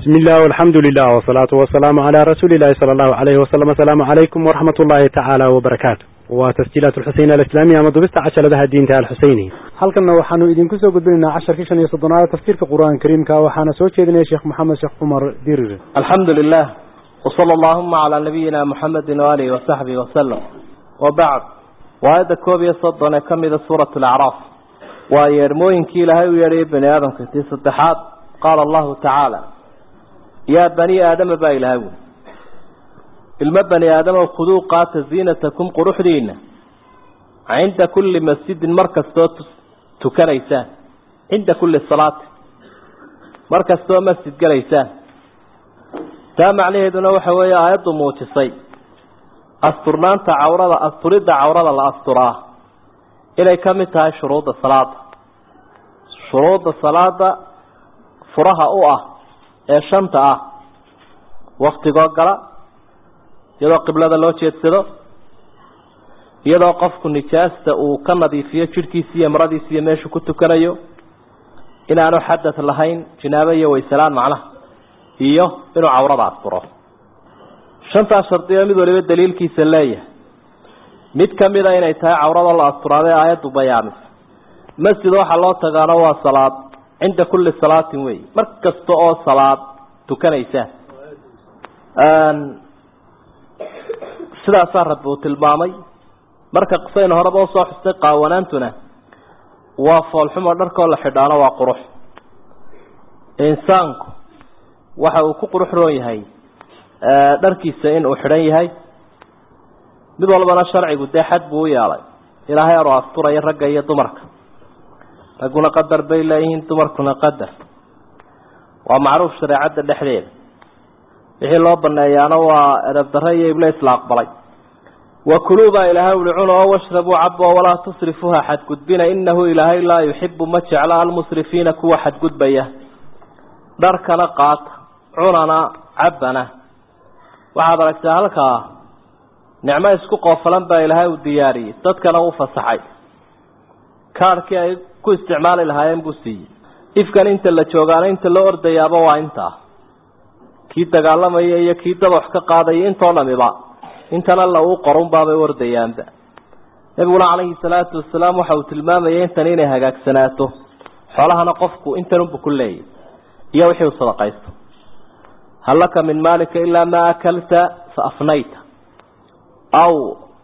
بسم الله والحمد لله والصلاة والسلام على رسول الله صلى الله عليه وسلم. السلام عليكم ورحمة الله تعالى وبركاته. وتسجيلات الحسين الإسلامية مضبست عشر لها الدين تاع الحسيني. هل كنا وحنو إذن كسو قدرنا 10 كيشان يصدنا على تفسير في القرآن الكريم كوحنا سوتش إذن يا شيخ محمد شيخ عمر دير. الحمد لله وصلى اللهم على نبينا محمد وآله وصحبه وسلم. وبعد وهذا كوب يصدنا كم إذا سورة الأعراف ويرموين كيلها ويري بني آدم كتير صدحات. قال الله تعالى يا بني آدم بايلهاو المبني آدم خذوا قات زينتكم قروح دينا عند كل مسجد مركز تكريسان عند كل صلاة مركز تو مسجد كريسان تام عليه دون وحوية آيات موتسي أسطرنان تعورض أسطرد عورض الأسطراه إلى كم تها شروط الصلاة شروط الصلاة فرها أوه شنطة وقت قاقرة يدو قبلة لو تيتسدو يدو قفك النجاسة وكندي فيها شركيسية مراديسية ماشو كنتو كنيو إنا أنو حدث اللهين جنابية ويسلان معنا إيوه إنو عورض عصره شنطة شرطية مدو لبيت دليل كيسلاية مد كميدا إنا يتها عورض الله عصره آيات وبيامس مسجد وحا الله تغانوا صلاة عند كل صلاة وي مركز تو صلاة تكنيسة سدا صارت بو تلمامي marka qisayna horaba soo xistay qaawanaantuna waa foolxumo dharka la xidhaano waa qurux insaanku waxa uu ku qurux roon yahay dharkiisa in uu xidhan yahay mid walbana sharcigu deexad buu yaalay ilaahay aru asturay ragga iyo dumarka raguna qadar bay leeyihiin dumarkuna qadar waa macruuf shariicada dhexdeeda wixii loo baneeyaana waa edeb darro iyo iblis la aqbalay وكلوا با إلهي ولعنا واشربوا عبوا ولا تصرفوها حد قدبنا إنه إلهي لا يحب مجعل المسرفين كوا حد قدبيه دركنا قات عنا عبنا وعبرك تهلك نعمة اسكو قفلا با إلهي والدياري تدكنا وفصحي كاركي كو استعمال الهاي مقصي إفكان انت اللي تشوغان انت اللي أرد يابا وانت كي تقالما إيا كي تبحك قاضي انت ولا مبا intana la uu qoran baabay wardayaanba nabiga alayhi salaatu wassalaam waxa uu tilmaamay intan inay hagaagsanaato xoolahana qofku intan uu ku leeyahay iyo wixii uu sadaqaysto halaka min malika illa ma akalta fa afnayta aw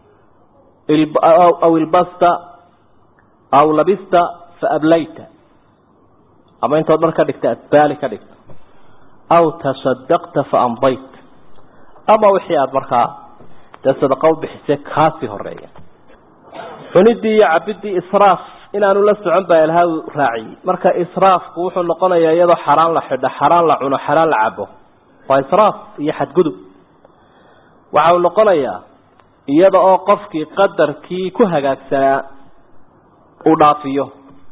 albasta aw labista fa ablayta ama inta dharka dhigta balika dhigta aw tasaddaqta fa amdayt ama wixii aad markaa صدقوا بحساب خاصي هرية فندي عبدي إسراف إن أنا لا سعن بيلها راعي مركا إسراف وحنا نقول يا يدا حرام لحد حرام لعنا حرام لعبه فإسراف يحد جدو وعاون نقول يا يدا أوقف كي قدر كي كهجات سنة أضافيه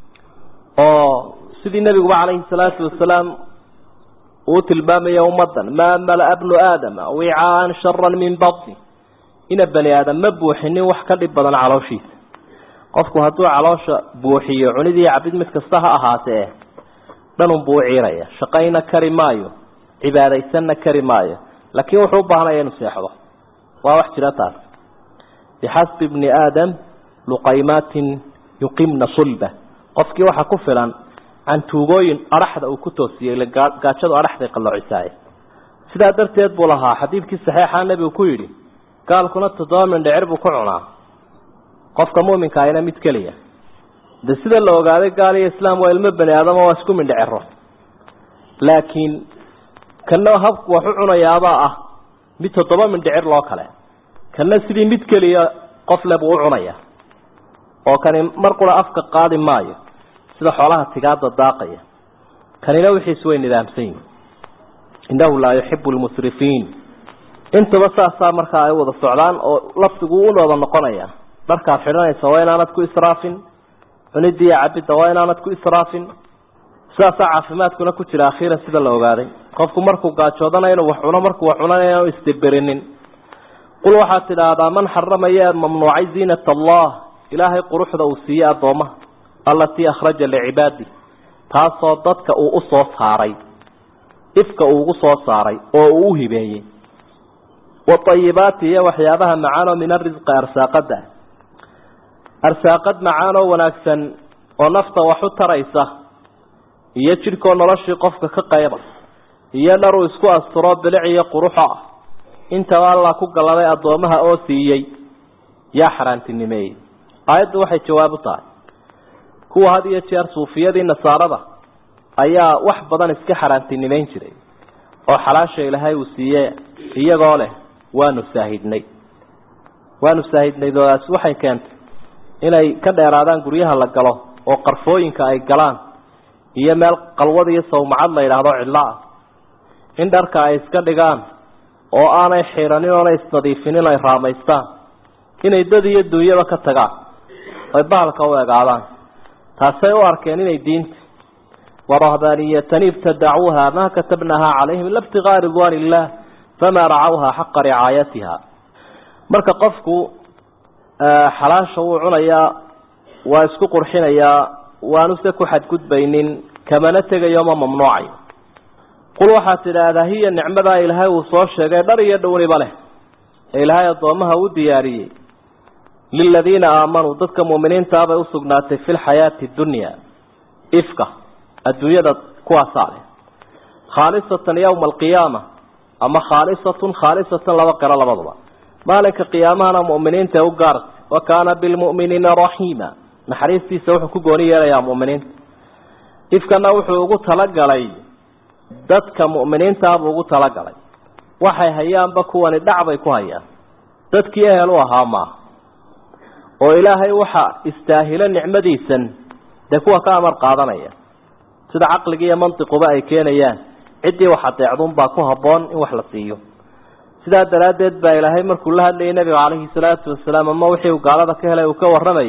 سيد النبي عليه الصلاة والسلام وتلبام يوم الدن ما ملأ ابن آدم وعاء شرا من بطنه إن بني آدم مبوحني وحكا بدن علوشيس قفكو هدو علوش بوحي عندي عبد مسكستها أهاته دنو بوعي ريا شقينا كريمايو عبادة سنة كريمايو لكن وحوبها ينسيحه ووحش رتاس بحسب ابن آدم لقيمات يقيمن صلبة قفكي وحا كفلا عن توغوين أرحد أو كتوسي لقاتشد أرحد يقلع عساية سيدا درت يدبو لها حديثك الصحيح عن نبي وكويري قال كنا تضامن لعرب كعنا قفك مؤمن كائنا متكلية ده سيد الله قال الإسلام والمبني هذا ما واسكم من العرب لكن كنا هبك وحعنا يا أباء متضامن لعرب الله كلا كنا سيد متكلية قفل بوعنيا وكان مرقنا أفك قادم ماي سيد حولها التقاط الضاقية كان يلوحي سوين نظام سين إنه لا يحب المسرفين انت بس مركا ايوه السعلان او لفظو ودا نقونيا marka xirnayso waa inaanad ku israafin cunidii cabid waa inaanad ku israafin saasa caafimaadkuna ku jira akhiran sida la ogaaday qofku markuu gaajoodana inuu wax cuno markuu wax cunanayo oo istiberinin qul waxa tidaada man harramaya mamnuucay zinata allah ilaahay quruxda uu siiyay adooma allati akhraja liibadi taasoo dadka uu u soo saaray ifka uu ugu soo saaray oo uu hibeeyay watayibaati waxyaabaha macaan min arrizq arsaaqada arsaaqad macaan oo wanaagsan oo nafta wax u taraysa iyo jirko noloshii qofka ka qayba iyo dhar uu isku asturo bilic iyo quruxa inta Allah ku galaday adoomaha oo siiyay yaa xaraantinimay aayadu waxay jawaab u tahay kuwa had iyo jeer suufiyadii nasaarada ayaa wax badan iska xaraantinimeyn jiray oo xalaasha Ilaahay uu siiyay iyagoo leh waanu saahidnay doodaas waxay keentay inay ka dheeraadaan guryaha la galo oo qarfooyinka ay galaan iyo meel qalwad iyo sawmacad la yiraahdo cidlaa in dharka ay iska dhigaan oo aanay xiiranin oo ay isnadiifinin ay raamaystaan inay dad iyo duuyaba ka tagaan ay baalka u eegaadaan taasay u arkeen inay diinta warahbaniyatan ibtada'uha ma katabnaha alayhim labtighaar ridwanillah fama ra'awha haqqa ri'ayatiha marka qofku xalaasha uu cunaya waa isku qurxinaya waanu se ku xadgudbaynin kamana tagayo ma mamnuucay qul waxa tiraahdaa hiya nicmada Ilaahay uu soo sheegay dhar iyo dhowniba leh Ilaahay adoomaha u diyaariyay lilladina aamanu dadka muuminiinta ah bay u sugnaatay fil hayati dunya ifka adduunyada kuwaasale khalisatan yawm alqiyamah ama khalisatan laba qara labadaba maalinka qiyaamahana muuminiinta u gaar wa kana bil mu'minina rahima naxariistiisa wuxuu ku gooni yeelaya muuminiinta ifkana wuxuu ugu talagalay dadka muuminiinta ah ugu talagalay waxay hayaanba kuwani dhacbay ku hayaan dadkii ehel u ahaa ma oo Ilaahay waxa istaahila nicmadiisan de kuwa ka amar qaadanaya sida aqliga iyo mantiqoba ay keenayaan cidii waxa deecdun baa ku haboon in wax la siiyo sida daraadeed baa Ilaahay markuu la hadlayay nabiga kaleey salaatu wasalaam ama wixii gaalada ka helay uu ka waramayay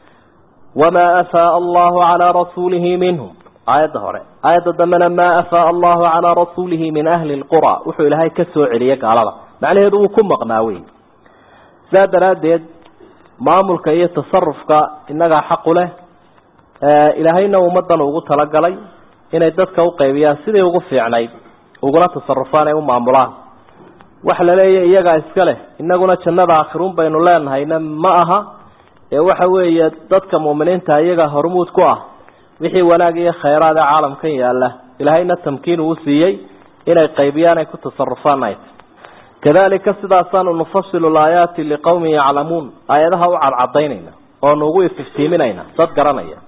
wama afa Allahu ala rasuulihi minhum ayada hore ayada damana ma afa Allahu ala rasuulihi min ahli alqura wuxuu Ilaahay ka soo celiyay gaalada macnaheedu uu ku maqnaaway sida daraadeed maamulka iyo tasarrufka inaga xaq u leh Ilaahayna ummadan ugu talagalay inay dadka u qaybiyaan sidii ugu fiicnayd uguna tasarrufaan ay u maamulaan wax la leeyahay iyaga iska leh inaguna jannada aakhirun baynu leenahayna ma aha ee waxa weeye dadka muuminiinta iyaga hormuud ku ah wixii wanaag iyo khayraad caalamkan yaala Ilaahayna tamkiin uu siiyay inay qaybiyaan ay ku tasarrufaan kadalika sidaasan nufassilu al-ayati liqawmin ya'lamun ayadaha u cadcadeynayna oo nugu iftiiminayna dad garanaya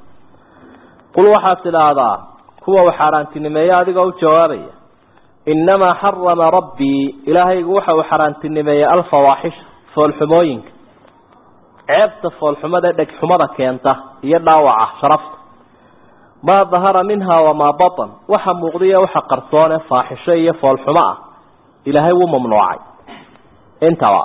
qul waxa tilaada kuwa waxaaraantinimeeya adiga u jawaabaya inma harrama rabbi ilaahay waxa uu xaraantinimeeyay al-fawahish falxumooyin ceebta falxumada dhagxumada keenta iyo dhaawaca sharafta ma dhahara minha wa ma batan waxa muuqdiya waxa qarsoon faahisho iyo falxuma ilaahay wuu mamnuucay intaba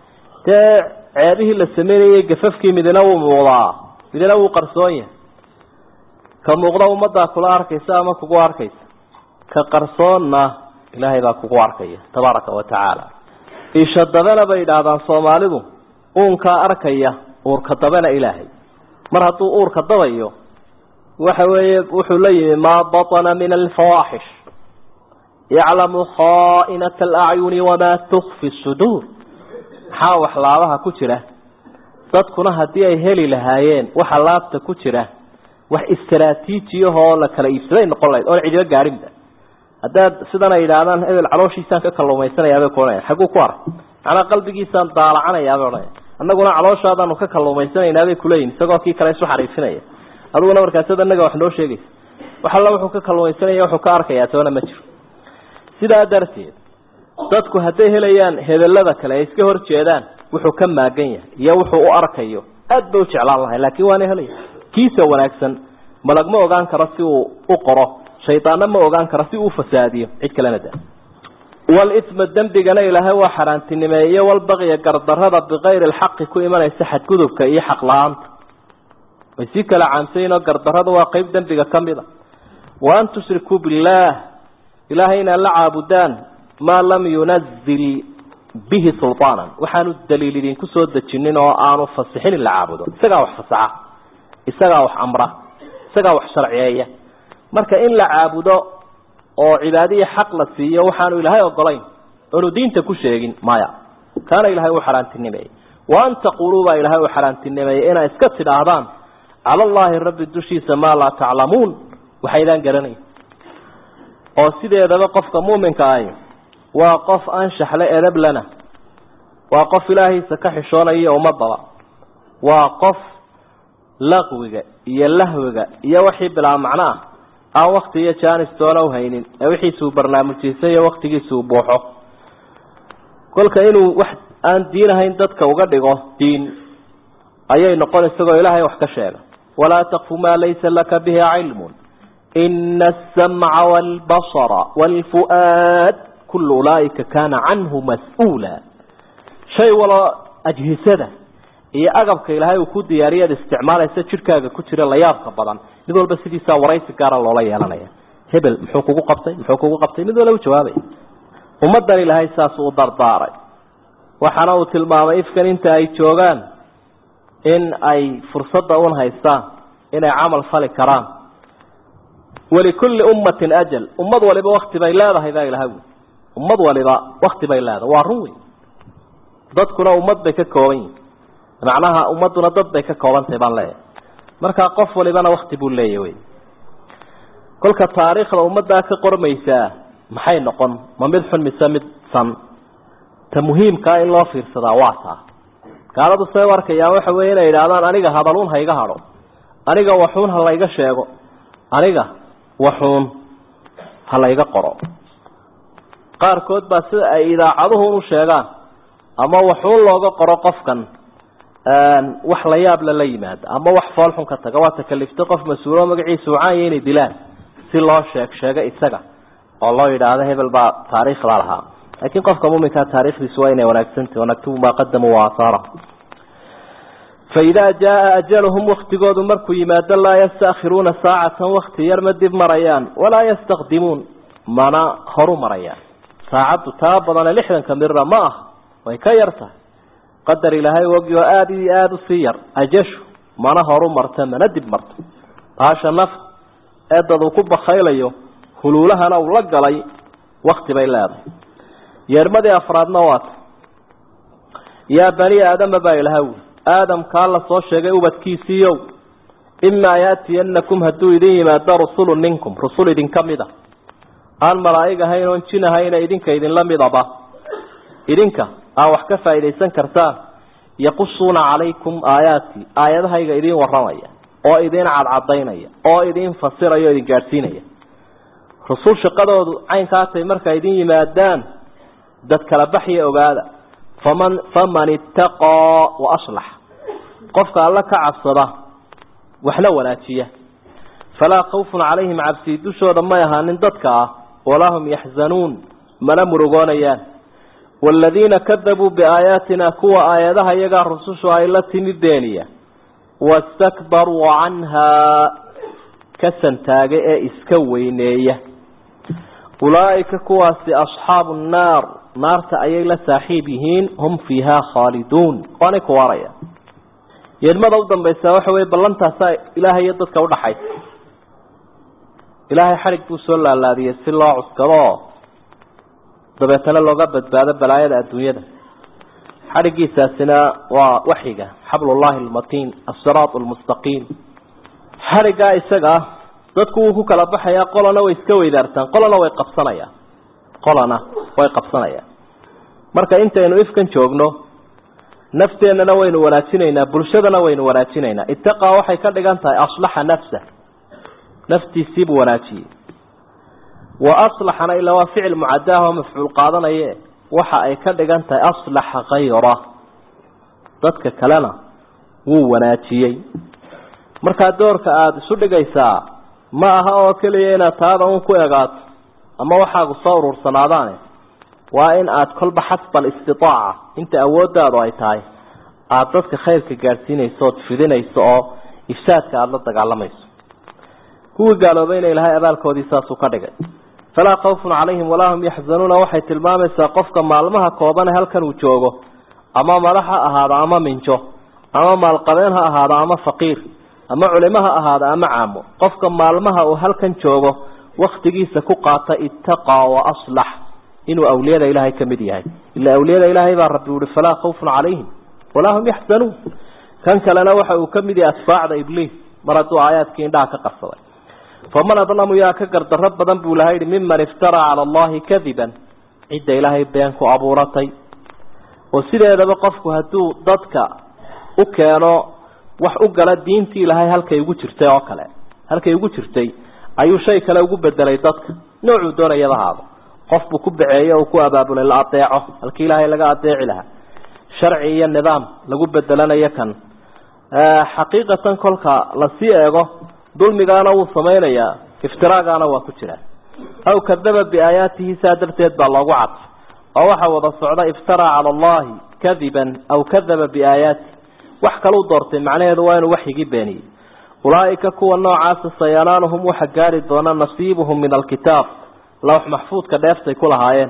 ceebihi la sameeyay gafafkii midna wuu muuqdaa midna wuu qarsoon yahay ka muuqda umada kula arkaysa ama kugu arkaysa ka qarsoonna ilaahay baa kugu arkaya tabaaraka wa taala ishadadana bay dhaadaan Soomaalidu uunka arkaya uurka dabana ilaahay mar hadduu uurka dabayo waxa weeye wuxuu leeyahay ma batana min al-fawahish ya'lamu kha'inat al-a'yun wa ma tukhfi as-sudur ha waxlaabaha ku jira dadkuna hadii ay heli lahaayeen waxa laabta ku jira wax istiraatiijiyaho la kala iibsaday noqon lahayd oo ciidiga gaarinta hadaad sidan ay yiraahdaan hebel calooshiisan ka kalluumaysanaya koonay xagu ku arag ana qalbigiisan daalacanaya baa annaguna calooshaadan ka kalluumaysanayna bay kuleeyeen isagoo kii kale isu xariifinaya aduguna markaas anaga wax noo sheegay waxa la wuxuu ka kalluumaysanaya wuxuu ka arkayaa toona ma jiro sida darteed dadku haday helayaan hebelada kale iska hor jeedaan wuxuu ka maagan yahay iyo wuxuu u arkayo aad buu jeclaan lahayn laakiin waana helay kiisa wanaagsan malag ma ogaan karo si uu u qoro shaytaanna ma ogaan karo si uu fasaadiyo cid kalena daa wal ism dambigana ilaahay waa xaraantinimeeyay wal baqiya gardarada biqayr alhaq ku imanaysa xadgudubka iyo xaq la'aanta wasi kala caanteeno gardarada waa qayb dambiga kamida wa an tusriku billah ilaahayna la caabudaan ma lam yunzil bihi sultanan waxaanu daliilin ku soo dajinin oo aanu fasixin la caabudo isaga wax fasaxa isaga wax amra isaga wax sharciyeeya marka in la caabudo oo cibaadiye xaq la siiyo waxaanu ilaahay ogolayn oo diinta ku sheegin maya kana ilaahay uu xaraantinimay wa an taqulu ba ilaahay uu xaraantinimay ina iska tidaahdaan ala allahi rabbi dushiisa ma la ta'lamuun waxaydan garanay oo sideedaba qofka muuminka ah waa qof aan shaxle edab lana waa qof ilaahay ka xishoonaya ummadaba waa qof laqwiga iyo lahwiga iyo wixii bila macna aan waqti iyo jaanis doolow haynin wixii soo barnaamijkiisa iyo waqtigiisa buuxo kolka inuu wax aan diinahayn dadka uga dhigo diin ayay noqon isagoo ilaahay wax ka sheega wala taqfu ma laysa laka bihi ilmun inna as-sam'a wal basara wal fu'ad kullu ulaika kana anhu mas'ula shay wala ajhisada iyo agabka ilaahay uu ku diyaariyay isticmaalaysa jirkaaga ku jira la yaabka badan mid walba sidiisa waraysi gaar ah loola yeelanaya hebel muxuu kugu qabtay mid walba jawaabay ummadan ilaahay saas uu dardaaray waxana uu tilmaamay ifkan inta ay joogan in ay fursada u haystaan inay amal fali karaan wali kulli ummatin ajal ummad waliba waqti bay leedahay ilaahay ummad waliba waqti bay leedahay waa ruwi dadkuna ummad bay ka kooban macnaha ummaduna dad bay ka koobantay baan leeyahay marka qof walibana waqti buu leeyahay kolka taariikhda ummadda ka qormaysa maxay noqon ma mid xun mise mid san ta muhiimka in loo fiirsada waata gaaladu say warkayaan waxa weeye inay yiraahdaan aniga hadaluun hayga hado aniga waxuun ha layga sheego aniga waxuun ha layga qoro qaarkood baa sida ay idaacaduhu u sheegaan ama waxuun looga qoro qofkan wax la yaab la yimaad ama wax fool xun ka taga waa takalifta qof mas'uul magaciisa uu caan yahay dilaan si loo sheega isaga oo loo yiraahdo hebel baa taariikhda lahaa laakiin qofka muuminka taariikhdiisu waa inay wanaagsantahay wanagtubu ma qaddamu wa athara فإذا جاء أجلهم وقتقود مركو يماد لا يستأخرون ساعة وقت يرمد مريان ولا يستقدمون منا خرو مريان ساعة تابضنا لحدا كمرة ماه ويكيرته قدر إلهي وقيو آدي السير أجش منا خرو مرتم ندب مرتم هاشا النفق أددو كب خيليو خلولها لو لقلي وقت بيلاد يرمد أفراد نوات يا بني آدم بايلهو آدم قال الله شيء وبتكيسيو إما يأتينكم هدو إذن ما دا رسول منكم رسول إذن كمدا الملائكة هين وانشنا هين إذنك إذن لم يضبا إذنك أو حكفة إذن كرتا يقصون عليكم آياتي آياتها إذن ورمية أو إذن عضينية أو إذن فصيرية إذن جارسينية رسول شقده عين كاتي مركا إذن يمادان داد كالبحي أبادا فمن اتقى وأصلح قفك الله كعصده وحلا ولاتيه فلا خوف عليهم عبسي دوشو ما يهانن ددك ولا هم يحزنون من مرغونيان والذين كذبوا بآياتنا كوا آياتها يغا رسوشو آيلتي ندينية واستكبروا عنها كسنتاغي اسكوينية أولئك كواسي أصحاب النار نارتا أيي لساحيبهين هم فيها خالدون وانا كواريا يلمد أوضا بيساوحوي بلانتا ساي إلهي يددك ودحي إلهي حرق بوسولا الذي يسر الله عسكرا دبيتنا اللغة بدبادة بلايا الدنيا حرق إساسنا ووحيقة حبل الله المتين الصراط المستقيم حرق إساقا dadku uu ku kala baxaya qolana way iska weydaartaan qolana way qabsanaya marka intaynu ifkan joogno nafteenana waynu wanaajinaynaa bulshadana waynu wanaajinaynaa ittaqa waxay ka dhigan tahay aslaha nafsa naftiisiibu wanaajiye wa aslahana ila wa ficil muaddah wa maf'ul qaadanaye waxa ay ka dhigan tahay aslaha ghayra dadka kalena wuu wanaajiyay marka doorka aad isu dhigaysaa ma aha oo kaliya inaad taada uun ku eegaato ama waxaagu soo urursanaadaan waa in aad kolba xasbal istitaaca inta awooddaadu ay tahay aad dadka khayrka gaarsiinayso oo fidinayso oo ifsaadka aad la dagaalamayso kuwii gaaloobayna ilaahay abaalkoodii saas u ka dhigay falaa khawfun calayhim walaa hum yaxzanuuna waxay tilmaamaysaa qofka maalmaha kooban halkan uu joogo ama madaxa ahaada ama minjo ama maalqabeen ha ahaada ama faqiir ama culimaha ahaada ama caamo qofka maalmaha uu halkan joogo waqtigiisa ku qaata ittaqa wa aslax inuu awliyada ilaahay kamid yahay illa awliyada ilaahay baa rabbi uu falaa khawfun calayhim walaa hum yaxzanuun kan kalena waxa uu kamid yahay asfaacda ibliis maradu aayaadkii indhaha ka qarsaday faman adlamu yaa ka gardarro badan buu lahay mimman iftara cala allahi kadiban cidda ilaahay been ku abuuratay oo sideedaba qofku hadduu dadka u keeno wax u gala diintii ilaahay halkay ugu jirtay oo kale halkay ugu jirtay ayuu shay kale ugu bedelay dadka noocuu doonayaba haado qofku ku baceeyo oo ku abaabulay la adeeco halkii ilaahay laga adeeci lahaa sharci iyo nidaam lagu bedelanayo kan xaqiiqatan kolka la sii eego dulmigaana wuu samaynayaa iftiraagaana waa ku jira aw kadaba biaayaatihi saadarteed baa loogu cadfay oo waxa wada socda iftara cala allahi kadiban aw kadaba biaayaati wax kaluu doortay macnaheedu waa inuu waxyigii beeniyey ulaaika kuwa noocaasa sayanaanuhum waxa gaari doona nasiibuhum min alkitaab lawx maxfuudka dheeftay ku lahaayeen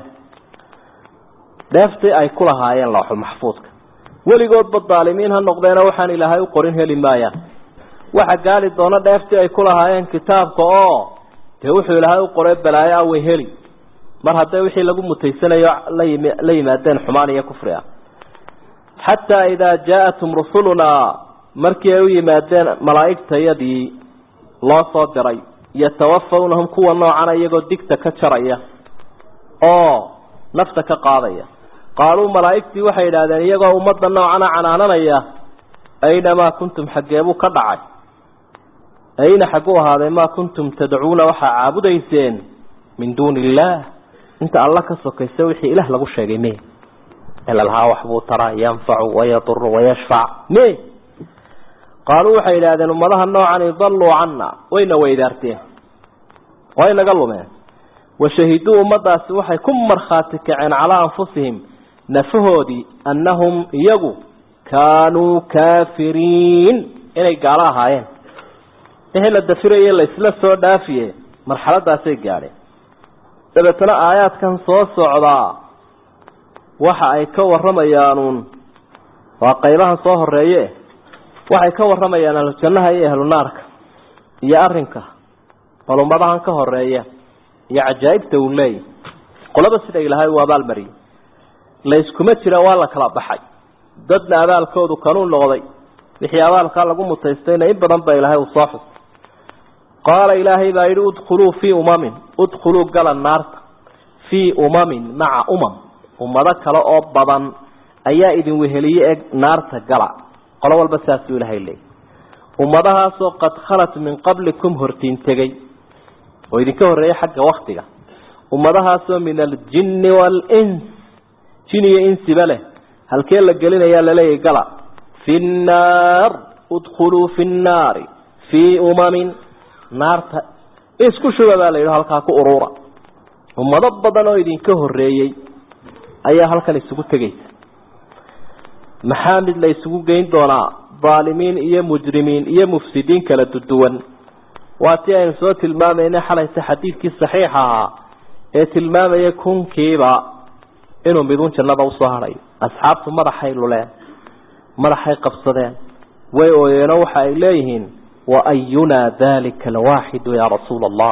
lawx maxfuudka weligoodba daalimiin ha noqdeena waxaan ilaahay u qorin heli maayaan waxa gaari doona dheeftii ay ku lahaayeen kitaabka oo dee wuxuu ilaahay u qoray balaayo way heli mar hadday wixii lagu mutaysanayo la yimaadeen xumaan iyo kufri ah xataa idaa jaaءatum rusulunaa markii ay u yimaadeen malaa'igtayadii loo soo diray yatawafawnahum kuwa noocana iyagoo digta ka jaraya oo nafta ka qaadaya qaaluu malaa'igtii waxay yidhaahdeen iyagoo ummadda noocana canaananaya aynamaa kuntum xaggeebuu ka dhacay ayna xagguu ahaaday maa kuntum tadcuuna waxaa caabudayseen min duuni illaah inta alla ka sokaysa wixii ilaah lagu sheegay me ilalahaa waxbuu taraa yanfacu wayaduru wayashfac me qaaluu waxay yidhaahdeen ummadaha noocani dalluu cana wayna weydaarteen way naga lumeen washahiduu ummadaasi waxay ku markhaati kaceen calaa anfusihim nafahoodii annahum iyagu kaanuu kaafiriin inay gaalo ahaayeen wixii la dafiraye la isla soo dhaafiye marxaladaasay gaadheen dabeetana aayaadkan soo socdaa waxa ay ka warramayaanuun waa qaybahan soo horeeye waxay ka warramayaan ahlujannaha iyo ahlunaarka iyo arrinka bal ummadahan ka horeeya iyo cajaa'ibta uu leeyahy qolaba sida ilaahay uu abaalmariyey la iskuma jira waa la kala baxay dadna abaalkoodu kanuu noqday wixii abaalkaa lagu mutaystayna in badan ba ilaahay uu soo xusay qaala ilaahay baa yidhi udkhuluu gala naarta fii umamin maca ummado kale oo badan ayaa idin weheliye eg naarta gala qolo walba saasuu ilaahay leeyay ummadahaasoo qad khalat min qablikum hortiin tegey oo idinka horreeyay xagga waktiga ummadahaasoo min aljinni waalins jin iyo insiba leh halkee la gelinayaa laleeyahy gala fi nnaar udkhuluu fi nnaari fii umamin naarta isku shuba baa la yidhi halkaa ku urura ummado badan oo idinka horreeyey ayaa halkan isugu tegaysa maxaa mid la isugu geyn doonaa dhaalimiin iyo mujrimiin iyo mufsidiin kala duwan waa tii aynu soo tilmaamayna xalayta xadiidkii saxiixa ahaa ee tilmaamaya kunkiiba inuu midun jannada usoo hadhayo asxaabtu madaxay luleen madaxay qabsadeen way ooyeeno waxa ay leeyihiin wa ayunaa dalika alwaaxidu yaa rasuula allah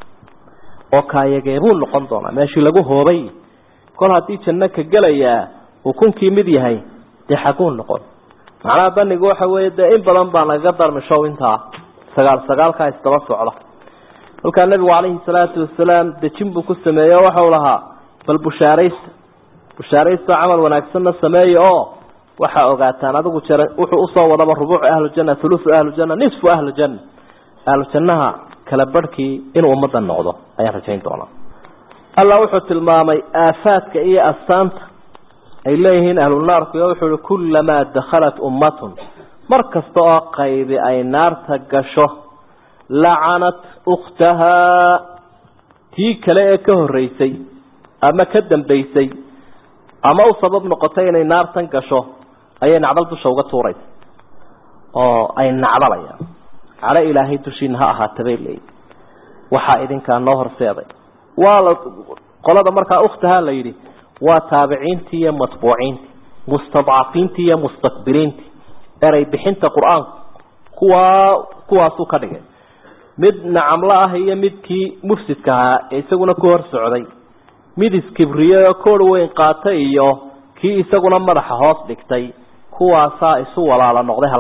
oo kaayageebuu noqon doonaa meeshii lagu hoobay kol haddii janno ka gelayaa uu kunkii mid yahay dee xaguu noqon macnaha banigu waxa weeye dee in badan baa nagaga darmishow intaa sagaalkaa isdaba socda kolkaa nabigu calayhi salaatu wasalaam dejin buu ku sameeye o waxau lahaa bal bushaaraysto camal wanaagsanna sameeye oo waxaa ogaataan adigu wuxuu usoo wadaba rubuucu ahlujanna hulusu ahlujanna nisfu ahlujanna ahlujannaha kala barhkii inuu ummadda noqdo ayaan rajayn doonaa allah wuxuu tilmaamay aafaadka iyo astaanta ay leeyihiin ahlunaarku iyo wuxuu uhi kullamaa dakhalat ummatun mar kasta oo qaybi ay naarta gasho lacanat ukhtahaa tii kale ee ka horreysay ama ka dambaysay ama u sabab noqotay inay naartan gasho ayay nacdal dusha uga tuuraysa oo ay nacdalayaan cala ilaahay dushiina ha ahaata bay leeyihin waxaa idinkaa noo horseeday waa la qolada markaa ukhtahaa la yidhi waa taabiciintii iyo matbuuciintii mustadcafiintii iyo mustakbiriintii eray bixinta qur-aanku kuwaasuu ka dhigay mid nacamla ah iyo midkii mufsidka ahaa ee isaguna ku hor socday mid iskibriye koor weyn qaatay iyo kii isaguna madaxa hoos dhigtay kuwaasaa isu walaala noqday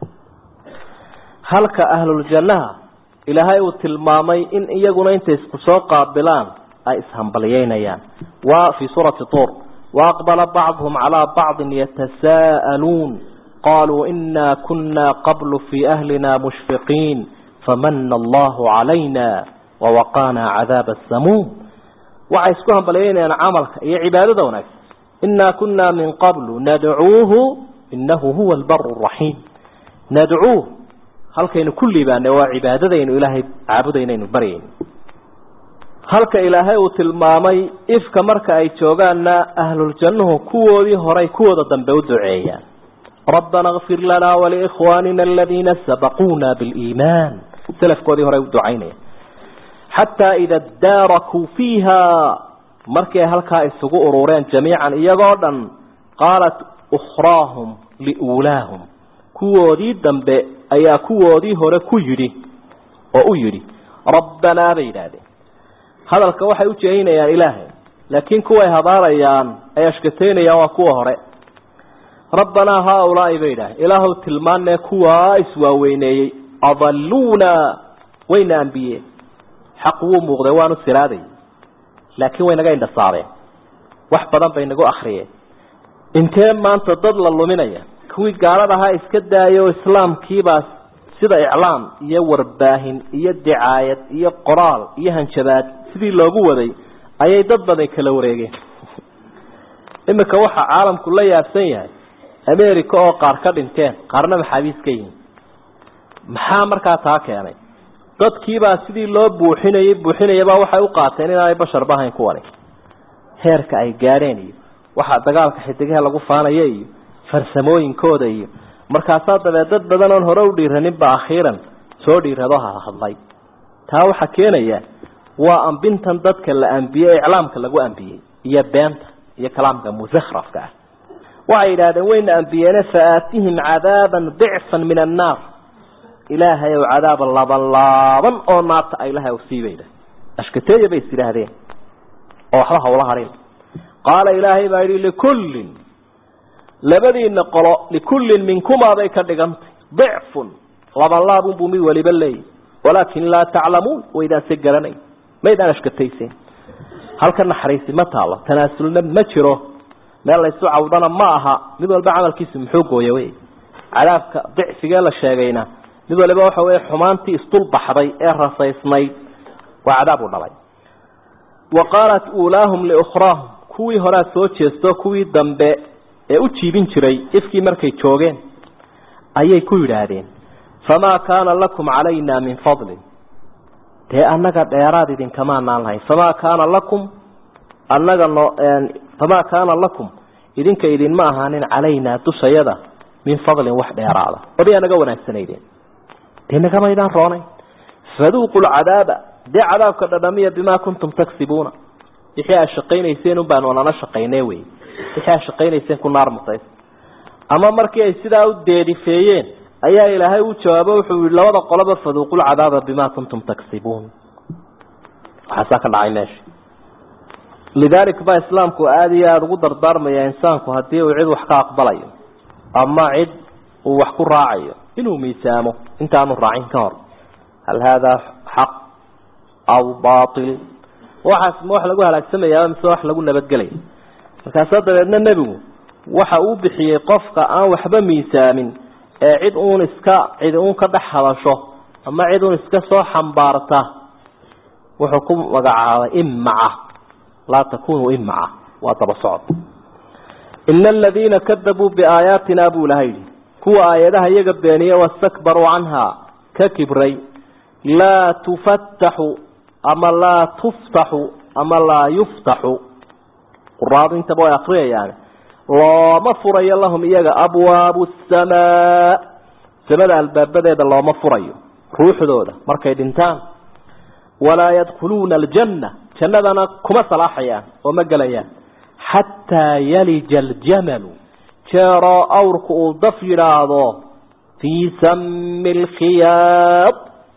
halka ahlul jannaha ilaahay uu tilmaamay in iyaguna intay isku soo qaabilaan ay ishambalyeynayaan waa fi surati tur واقبل بعضهم على بعض يتساءلون قالوا إنا كنا قبل في أهلنا مشفقين فمن الله علينا ووقانا عذاب السموم وعيسكوهم بلين أن عملك هي عبادة دونك إنا كنا من قبل ندعوه إنه هو البر الرحيم ندعوه هل كان كل بأن هو عبادة دين إلهي عبدين برين halka ilaahay uu tilmaamay ifka marka ay joogaana ahlul jannahu kuwoodii horay kuwooda dambe u duceeyaan rabbana ighfir lana wa li ikhwanina alladhina sabaquna bil iiman salafkoodii horay u duceynaya hatta idha daraku fiha markay halka isugu urureen jamiican iyagoo dhan qalat ukhrahum liulahum kuwoodii dambe ayaa kuwoodii hore ku yiri oo u yiri rabbana baydade hadalka waxay u jeeynayaan ilaahay laakiin kuway habaarayaan ay ashkateynayaan waa kuwa hore rabbana haulaa'i bayda ilaahu tilmaanne kuwa iswaaweynayay adalluna wayna anbiye xaq wuu muuqday waanu siraaday laakiin way naga indha saareen wax badan bay nagu akhriyeen intee maanta dad la luminaya kuwii gaalada ahaa iska daayo islaamkiiba sida iclaam iyo warbaahin iyo dicaayad iyo qoraal iyo hanjabaad sidii loogu waday ayay dad badan kala wareegeen imika waxa caalamku la yaabsan yahay America oo qaar ka dhinteen qaarna maxaabiis ka yihiin maxaa markaa taa keenay dadkiiba sidii loo buuxinayba waxay u qaateen in ay bashar bahayn ku waray heerka ay gaareen iyo waxa dagaalka xidigaha lagu faanayay iyo farsamooyinkooda iyo markaasaa dabeed dad badan oo hore u dhiiranin ba akhiran soo dhiirado hadlay taa waxa keenaya waa ambintan dadka la anbiyay iclaamka lagu anbiyay iyo beenta iyo kalaamka musakhrafka waxay yiraahdeen wayna anbiyana faatihim cadaban dhifan min an-nar ilaahay oo cadaab laban oo naarta ay lahayd u siibayda ashkateeyo bay istiraahdeen oo waxba hawla harin qaala ilaahay baa yiri likullin labadiina qolo likullin minkuma bay ka dhigantay dhifun laban buu mid waliba leey walakin la ta'lamun wayda sigaranay maydaan ashkataysan halkan naxariisi ma taalo tanaasulna ma jiro meel la isoo cawdana ma aha mid walba amalkiisu muxuu gooyay cadaabka dhiciga la sheegayna mid walba waxa weey xumaantii istul baxday ee rasaysnay waa cadaab u dhalay waqalat ulahum li ukhrahum kuwii hore soo jeesto kuwii dambe ee u jiibin jiray ifkii markay joogeen ayay ku yiraahdeen fama kana lakum alayna min fadlin te annaga dheeraad idin kama naanay fama kana lakum idinka idin ma ahaanin calayna dushayada min fadlin wax dheeraada wadi anaga wanaagsaneeyeen teena ma idaan roonay faduqul adaba de cadaabka dhadhamiya bima kuntum taksibuna wixii shaqeynayeen baan wana shaqeynay way wixii shaqeynayeen ku naar mutay ama markii ay sidaa u deedifeeyeen ayaa ilaahay u jawaabo wuxuu labada qoloba faduqul adaba bima kuntum taksibun xasaka dhacaynash lidalik ba islaamku aadiya ugu dardaarmaya insaanku hadii uu cid wax ka aqbalayo ama cid uu wax ku raacayo inuu miisaamo intaanu raacin ka hor hal hada haq aw baatil wax lagu halaagsamaya ama wax lagu nabadgelay markaas dabeedna nabigu waxa uu bixiyay qofka aan waxba miisaamin ee cid uun ka dhaxalasho ama cid uun iska soo xambaarta wuxuu ku magacaabay imma لا تكونوا إمعا وتبصعد إن الذين كذبوا بآياتنا أبو لهيل كو آياتها يقبانية واستكبروا عنها ككبري لا تفتح أما لا تفتح أما لا يفتح قرآن انتبوا يقرأ يعني لا مفري لهم إياك أبواب السماء سماء الباب بدأ الله مفري روح دولة مركي دنتان ولا يدخلون الجنة جنة كما صلاحيا ومقليا حتى يلج الجمل جرى أورك ضفير في سم الخياط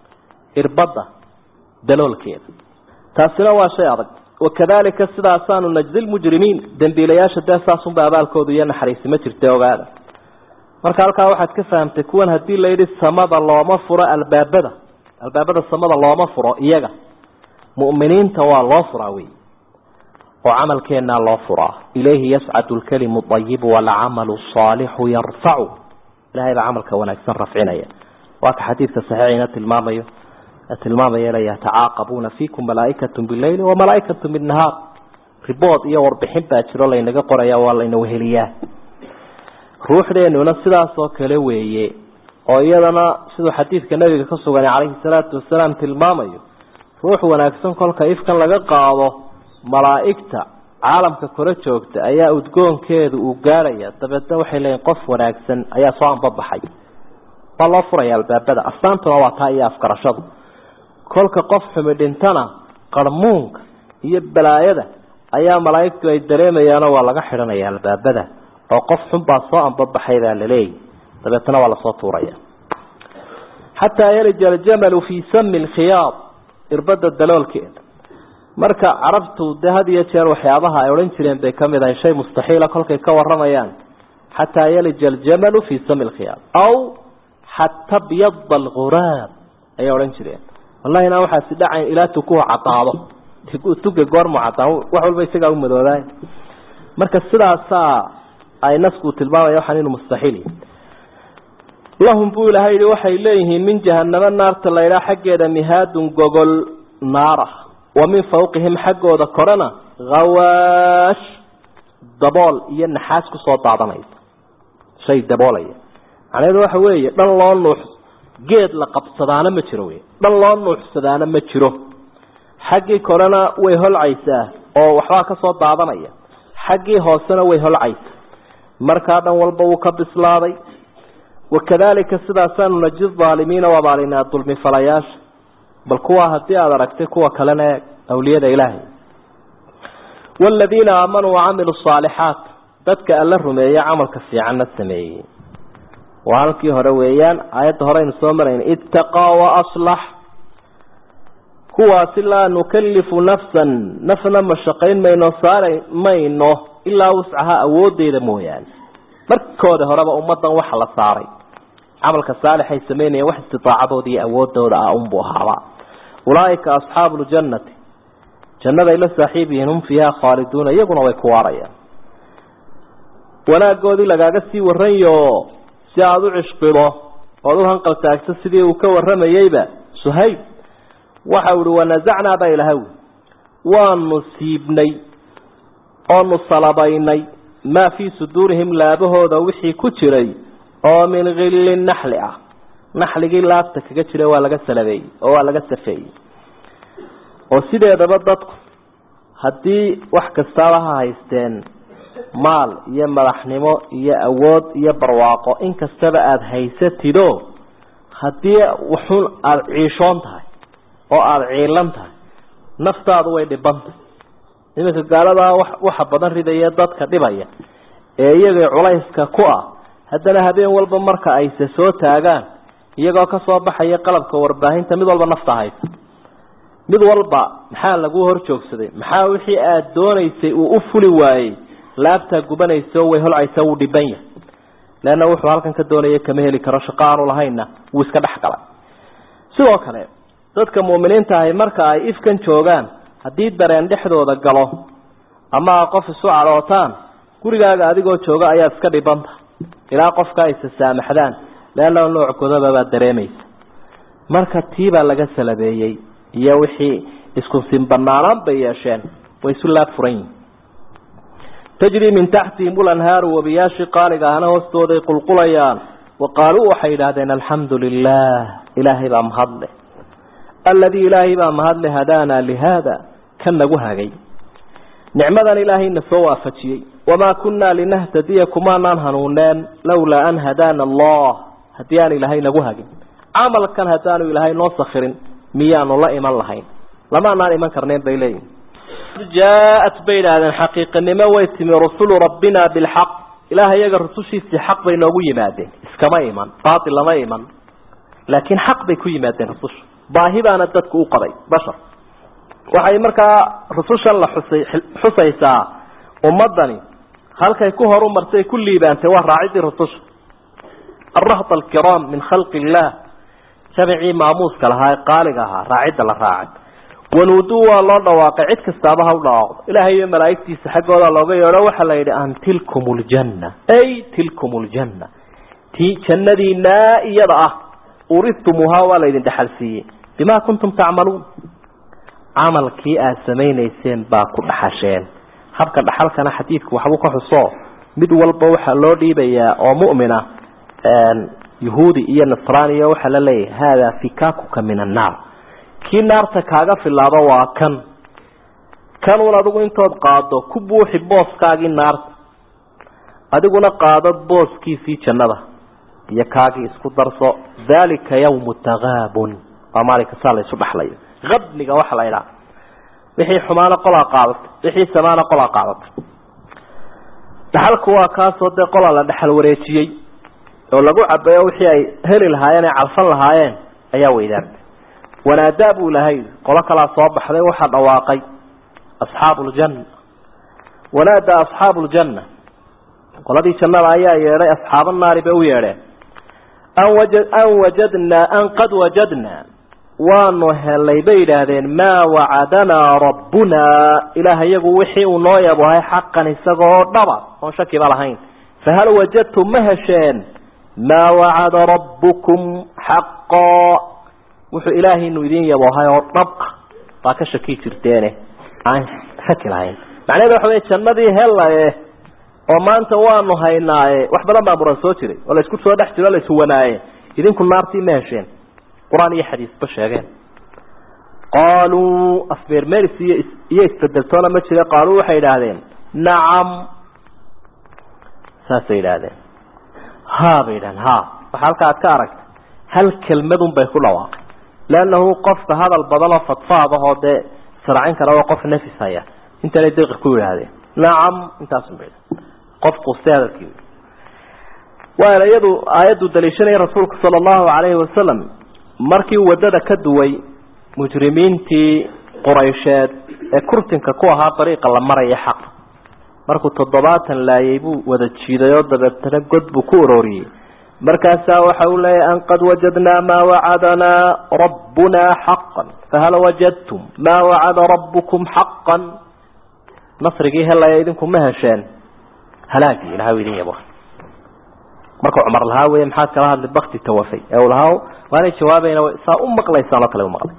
irbada daloolkeeda taasina waa shay adag wakadalika sidaasaanu najzil mujrimiin dambiilayaasha deesaasun ba abaalkoodu iyo naxariisi ma jirta ogaada marka halkaa waxaad ka fahamtay kuwan haddii la yidhi samada looma furo albaabada samada looma furo iyaga mu'miniinta waa loo furaa wey oo camalkeennaa loo furaa ilayhi yascadu lkalimu ayibu walcamalu saalixu yarfacu ilahay baa camalka wanaagsan rafcinaya waa ka xadiidka saxiixina tilmaamaya la yatacaaqabuuna fiikum malaa'ikatu billayli wa malaa'ikatu binnahaar ribood iyo warbixin baa jiro laynaga qoraya waa layna weheliyaa ruuxdeennuna sidaas oo kale weeye oo iyadana siduu xadiidka nabiga ka sugan calayhi salaatu wasalaam tilmaamayo ruux wanaagsan kolka ifkan laga qaado malaa'igta caalamka kore joogta ayaa udgoonkeedu uu gaaraya dabeedna waxay leeyihin qof wanaagsan ayaa soo anbabaxay waa loo furaya albaabada astaantuna waa taa iyo afgarashadu kolka qof xumi dhintana qarmuunka iyo balaayada ayaa malaa'igtu ay dareemayaanoo waa laga xidhanaya albaabada oo qof xun baa soo anbabaxay baa laleeyahy dabeetna waa lasoo tuuraya xataa yalija aljamalu fii sami lkhiyaad irbada daloolkeeda marka carabtu de had iyo jeer waxyaabaha ay odhan jireen bay ka mid ahay shay mustaxiila kolkay ka waramayaan xataa yalija aljamalu fii sami lkhiyaad aw xata byada alguraab ayay odhan jireen wallahi inaan waxaasi dhacayn ilaa tukuhu cadaado tuga goormu cadaan wax walba isagaa u madoobaay marka sidaasaa ay nasku tilmaamaya waxaan inuu mustaxiil lahum buu ilahay yidhi waxay leeyihiin min jahannamo naarta laydhaa xaggeeda mihaadun gogol naara wa min fawqihim xaggooda korena hawaash dabool iyo naxaas kusoo daadanaysa shay daboolaya macnaheedu waxa weeye dhan loo nuux geed la qabsadaana ma jiro wey dhan loo nuuxsadaana ma jiro xaggii korena way holcaysaa oo waxbaa kasoo daadanaya xaggii hoosena way holcaysaa markaa dhan walba wuu ka bislaaday wakadalika sidaasaanu naji aalimiina wabaalinaa dulmi falayaasha bal kuwa haddii aada aragtay kuwa kalena eeg awliyada ilaahay waaladiina aamanuu wacamiluu saalixaat dadka alla rumeeye camalka fiicanna sameeyey waa halkii hore weeyaan aayadda hore aynu soo marayna ittaqaa waaslax kuwaasi laa nukalifu nafsan nafna mashaqayn mayno saari mayno ilaa wuscaha awoodeeda mooyaane markooda horeba ummadan waxa la saaray camalka saalixay sameynayeen wax istitaacadoodii awoodooda ah unbuu ahaaba ulaaika asxaabu ljannati jannada ila saaxiib yihiin hum fiiha khaaliduuna iyaguna way ku waarayaan wanaagoodii lagaaga sii waranyo si aada u cishqido ood u hanqal taagto sidii uu ka waramayeyba suhayb waxa uhi wanasacnaa baa ilahaw waanu siibnay oonu salabaynay maa fii suduurihim laabahooda wixii ku jiray oo min khilli naxli ah naxligii laabta kaga jira waa laga salabeeyey oo waa laga safeeyey oo sideedaba dadku haddii wax kastaaba ha haysteen maal iyo madaxnimo iyo awood iyo barwaaqo inkastaba aada haysatido haddii wuxuun aada ciishoon tahay oo aada ciilan tahay naftaadu way dhibantay iminka gaaladaa waxa badan ridaya dadka dhibaya ee iyaga culayska ku ah haddana habeen walba marka ayse soo taagaan iyagoo ka soo baxaya qalabka warbaahinta mid walba nafta haysa mid walba maxaa lagu hor joogsaday maxaa wixii aada doonaysay uu u fuli waayey laabtaa gubanayso way holcaysa wuu dhiban yahay leanna wuxuu halkan ka doonaya kama heli karo shaqo aanu lahaynna wuu iska dhex galay sidoo kale dadka muuminiinta ahi marka ay ifkan joogaan haddii dareen dhexdooda galo ama qof isu cadhootaan gurigaaga adigoo jooga ayaad iska dhibanta ilaa qofka ay saamaxdaan leanna nooc godaba baad dareemaysa marka tiibaa laga salabeeyey iyo wixii isku sinbanaanaan bay yeesheen way isu laab furan yihin tajri min taxtihim ulanhaaru wabiyaashi qaaliga ahna hoostooday qulqulayaan waqaaluu waxay yidhaahdeen alxamdu lilah ilaahay baa mahadle alladii ilaahay baa mahadle hadaanaa lihaada kan nagu hagay nicmadan ilaahayna soo waafajiyey wamaa kunnaa linahtadiya kumaanaan hanuuneen lowlaa an hadaana allah haddii aan ilaahay nagu hagin camalkan haddaanu ilaahay noo sakhirin miyaanu la iman lahayn lamaanaan iman karneen bay leeyihin jaaءat bay idhaahdeen xaqiiqanimo way timi rusulu rabbina bilxaq ilaah iyaga rusushiisii xaq bay noogu yimaadeen iskama iman baatil lama iman laakiin xaq bay ku yimaadeen rususha baahi baana dadku u qabay bashar waxay markaa rusushan la xusaysaa ummadani halkay ku horumartay ku liibaantay waa raacidii rususha الرهط الكرام من خلق الله سمعي ماموس كلها قالقها راعد الله راعد ونودوا الله واقع عد كستابها الله إلهي ملائكتي سحقوا الله ويقولوا وحلا أن تلكم الجنة أي تلكم الجنة تي جندي نائية أردتموها ولا يدحل فيه بما كنتم تعملون عمل كي آسمين يسين باكو حشين حبك بحالك أنا حديثك وحبوك حصاه مدول بوحة الله ليبيا ومؤمنة يهودي إيا نصراني وحلا لي هذا فكاكك من النار كي نار تكاغا في اللابا وكان كانوا لدغو انتود قادو كبو حبوس كاغي النار أدغونا قادت بوس كي في جنة يكاغي اسكو درسو ذلك يوم التغاب ومالك صالي صبح لي غبنك وحلا إلا وحي حمانا قلا قادت وحي سمانا قلا قادت دحالكوا كاسو دي قلا لدحال وريتيي oo lagu cabayo wixii ay heli lahaayeen ay calfan lahaayeen ayaa weydaan wanaadaabu lahay qola kala soo baxday waxa dhawaaqay asxaabul janna wanaada asxaabul janna qoladii jannada ayaa yeeray asxaaban naari bay u yeereen an wajadna an qad wajadna wa nuhalay baydadeen ma wa'adana rabbuna ilaahayagu wixii uu noo yabahay xaqan isagoo dhaba oo shaki balahayn fahal wajadtum mahshan ما وعد ربكم حقا وحو إلهي إنه يدين يبوهاي وربق باك شكي ترتينه عن شكي لهين معنى ذا حوية شنادي هلا وما أنت وانو هاينا وحبا لما برسو تري ولا يسكت سوى دحتي ولا يسوانا إذن كل نارتي ماشين قرآن حديث بشاقين قالوا أصبر مارس يستدلتونا مجرى قالوا حيدا نعم ساسيدا هذين ها بيدان ها وحالك أتكارك هل كلمة بيكون واقع لأنه قف هذا البضل فطفاضه هذا سرعين كرا وقف نفس هيا انت لا يدق كل هذا نعم انت اسم بعيد قف قصير الكبير وعلى آيات دليشان رسولك صلى الله عليه وسلم مركي ودد كدوي مجرمين تي قريشات كرتن ككوها طريقة لمرأي حق markuu toddobaatan laayaybu wada jiidayo dabeetana godbu ku uroriyay markaasa waxa uu leeyahay an qad wajadna ma wa'adana rabbuna haqqan fahal wajadtum ma wa'ada rabbukum haqqan nasrigi helay idinku ma hesheen halaagi ilaahay idin yabo markuu umar lahaa way maxaad kala hadlay baqti tawafay ee lahaa waana jawaabayna saa maqlaysan kala maqlay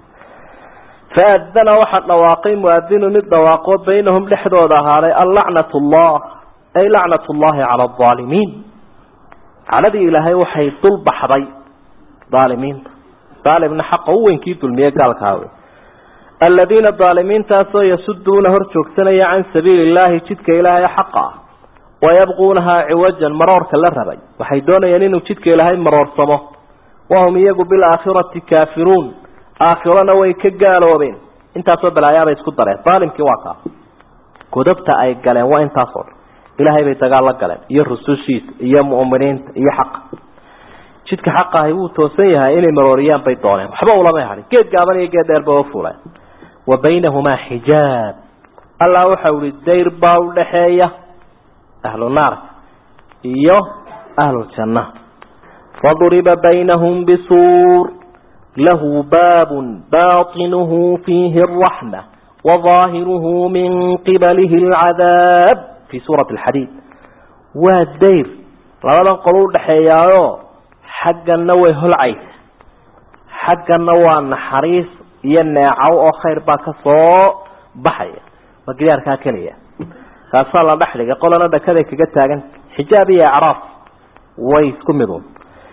فأذن واحد نواقي مؤذن من الدواقات بينهم لحدود هذا اللعنة الله أي لعنة الله على الظالمين على ذي إلهي وحي طلب حضي ظالمين ظالمين حقه وين كيتوا المياه قال كاوي الذين الظالمين تاسوا يسدون هرشوك سنية عن سبيل الله تشتك إلهي حقه ويبغونها عوجا مرار كالرهبي وحيدون ينينوا تشتك إلهي مرار صمه وهم يقوا بالآخرة كافرون آخرنا ويكجالوا بين انت صوب العيار يسكت دري ظالم كواقع كذبت أي قلم وانت صور إلهي بيتقال لك قلم يرسل شيء يا مؤمنين يا حق شدك حقه هو توسيها إلى مروريان بيطانهم حبوا الله ما يحرك كيد قابني كيد دربوا فولا وبينهما حجاب الله وحول الدير باو لحية أهل النار إيوه أهل الجنة فضرب بينهم بسور له باب باطنه فيه الرحمة وظاهره من قبله العذاب في سورة الحديد والدير لولا قلوا لحياه حق النوى هلعيس حق النوى النحريس ينعو أخير باكسو بحي وقدير كاكلية فصال بحرق يقول أنا بكذا كجتاجن حجابي أعراف ويسكمدون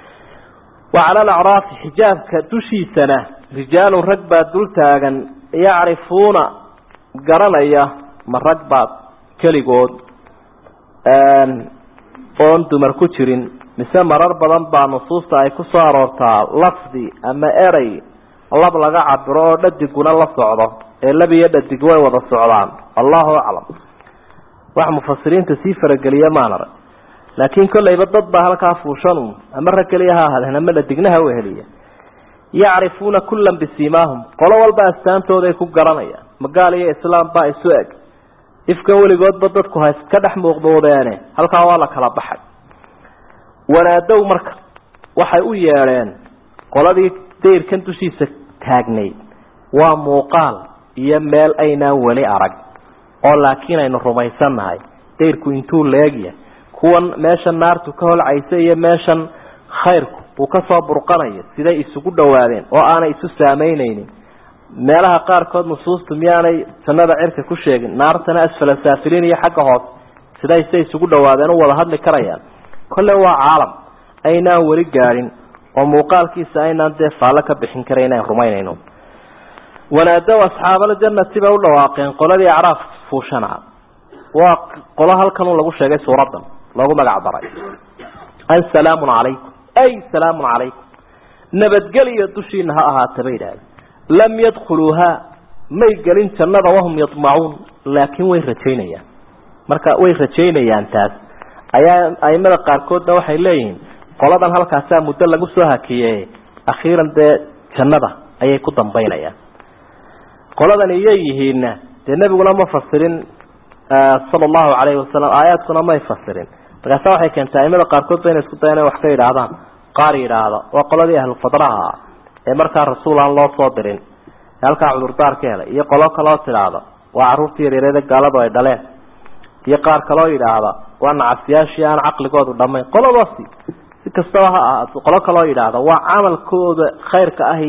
وعلى الأعراف حجاب كدشي سنة رجال ركبة دلتاغن يعرفون قرنية من ركبة كليقود أنتم مركوشرين مثل مرار بضنبع نصوصة أي كسارورتا لفظي أما إري الله بلغا عبرو لدقون الله صعدا إلا بيد الدقوة وضا الصعدان الله أعلم واحد مفسرين تسيفر القلية ما نرى لكن كل يبدد بها الكافوشان أمر كليها هذا هنا ملا دقنها وهلية yacrifuuna kullan bisiimaahum qolo walba astaantooday ku garanayaan magaal iyo islaam baa isu eg ifka weligoodba dadku ha iska dhex muuqdoodeene halkaa waa la kala baxay wanaadow marka waxay u yeedheen qoladii dayrkan dushiisa taagnayd waa muuqaal iyo meel aynaan weli arag oo laakiin aynu rumaysannahay dayrku intuu leegya kuwan meeshan naartu ka holcaysa iyo meeshan khayrku uu ka soo burqanayo siday isugu dhawaadeen oo aanay isu saameynaynin meelaha qaarkood nusuustu miyaanay jannada cirka ku sheegin naartana asfala saafiliin iyo xagga hoos siday isugu dhawaadeen u wada hadli karayaan kolle waa caalam aynaan weli gaadhin oo muuqaalkiisa aynaan dee faallo ka bixin kara inaan rumaynayno wanaadow asxaabaljannati bay u dhawaaqeen qoladii acraaf fuushanaa waa qolo halkan lagu sheegay suuradan loogu magac daray an salaamun calaykum ay salaamun calaykum nabadgeliyo dushiina ha ahaata bay idhahdeen lam yadkhuluuhaa may gelin jannada wahum yadmacuun laakiin way rajaynayaan marka way rajaynayaan taas ayaa aimada qaarkoodna waxay leeyihiin qoladan halkaasaa muddo lagu soo hakiyey akhiiran dee jannada ayay ku dambaynayaan qoladan iyay yihiinna dee nebiguna ma fasirin sala allahu calayhi wasalam aayaadkuna may fasirin markaasa waxay keentay aimada qaarkood ba inay isku dayan wax ka yidhaahdaan qaar yidhaahda waa qoladii ahlufadraha ah ee markaa rasuul aan loo soo dirin ee halkaa cudurdaar ka helay iyo qolo kaloo tidhaahda waa carruurtii yaryarada gaaladu ay dhaleen iyo qaar kaloo yidhaahda waa nacasiyaashii aan caqligoodu dhammayn qoladaasi si kastaba ha ahaato qolo kaloo yidhaahda waa camalkooda khayrka ah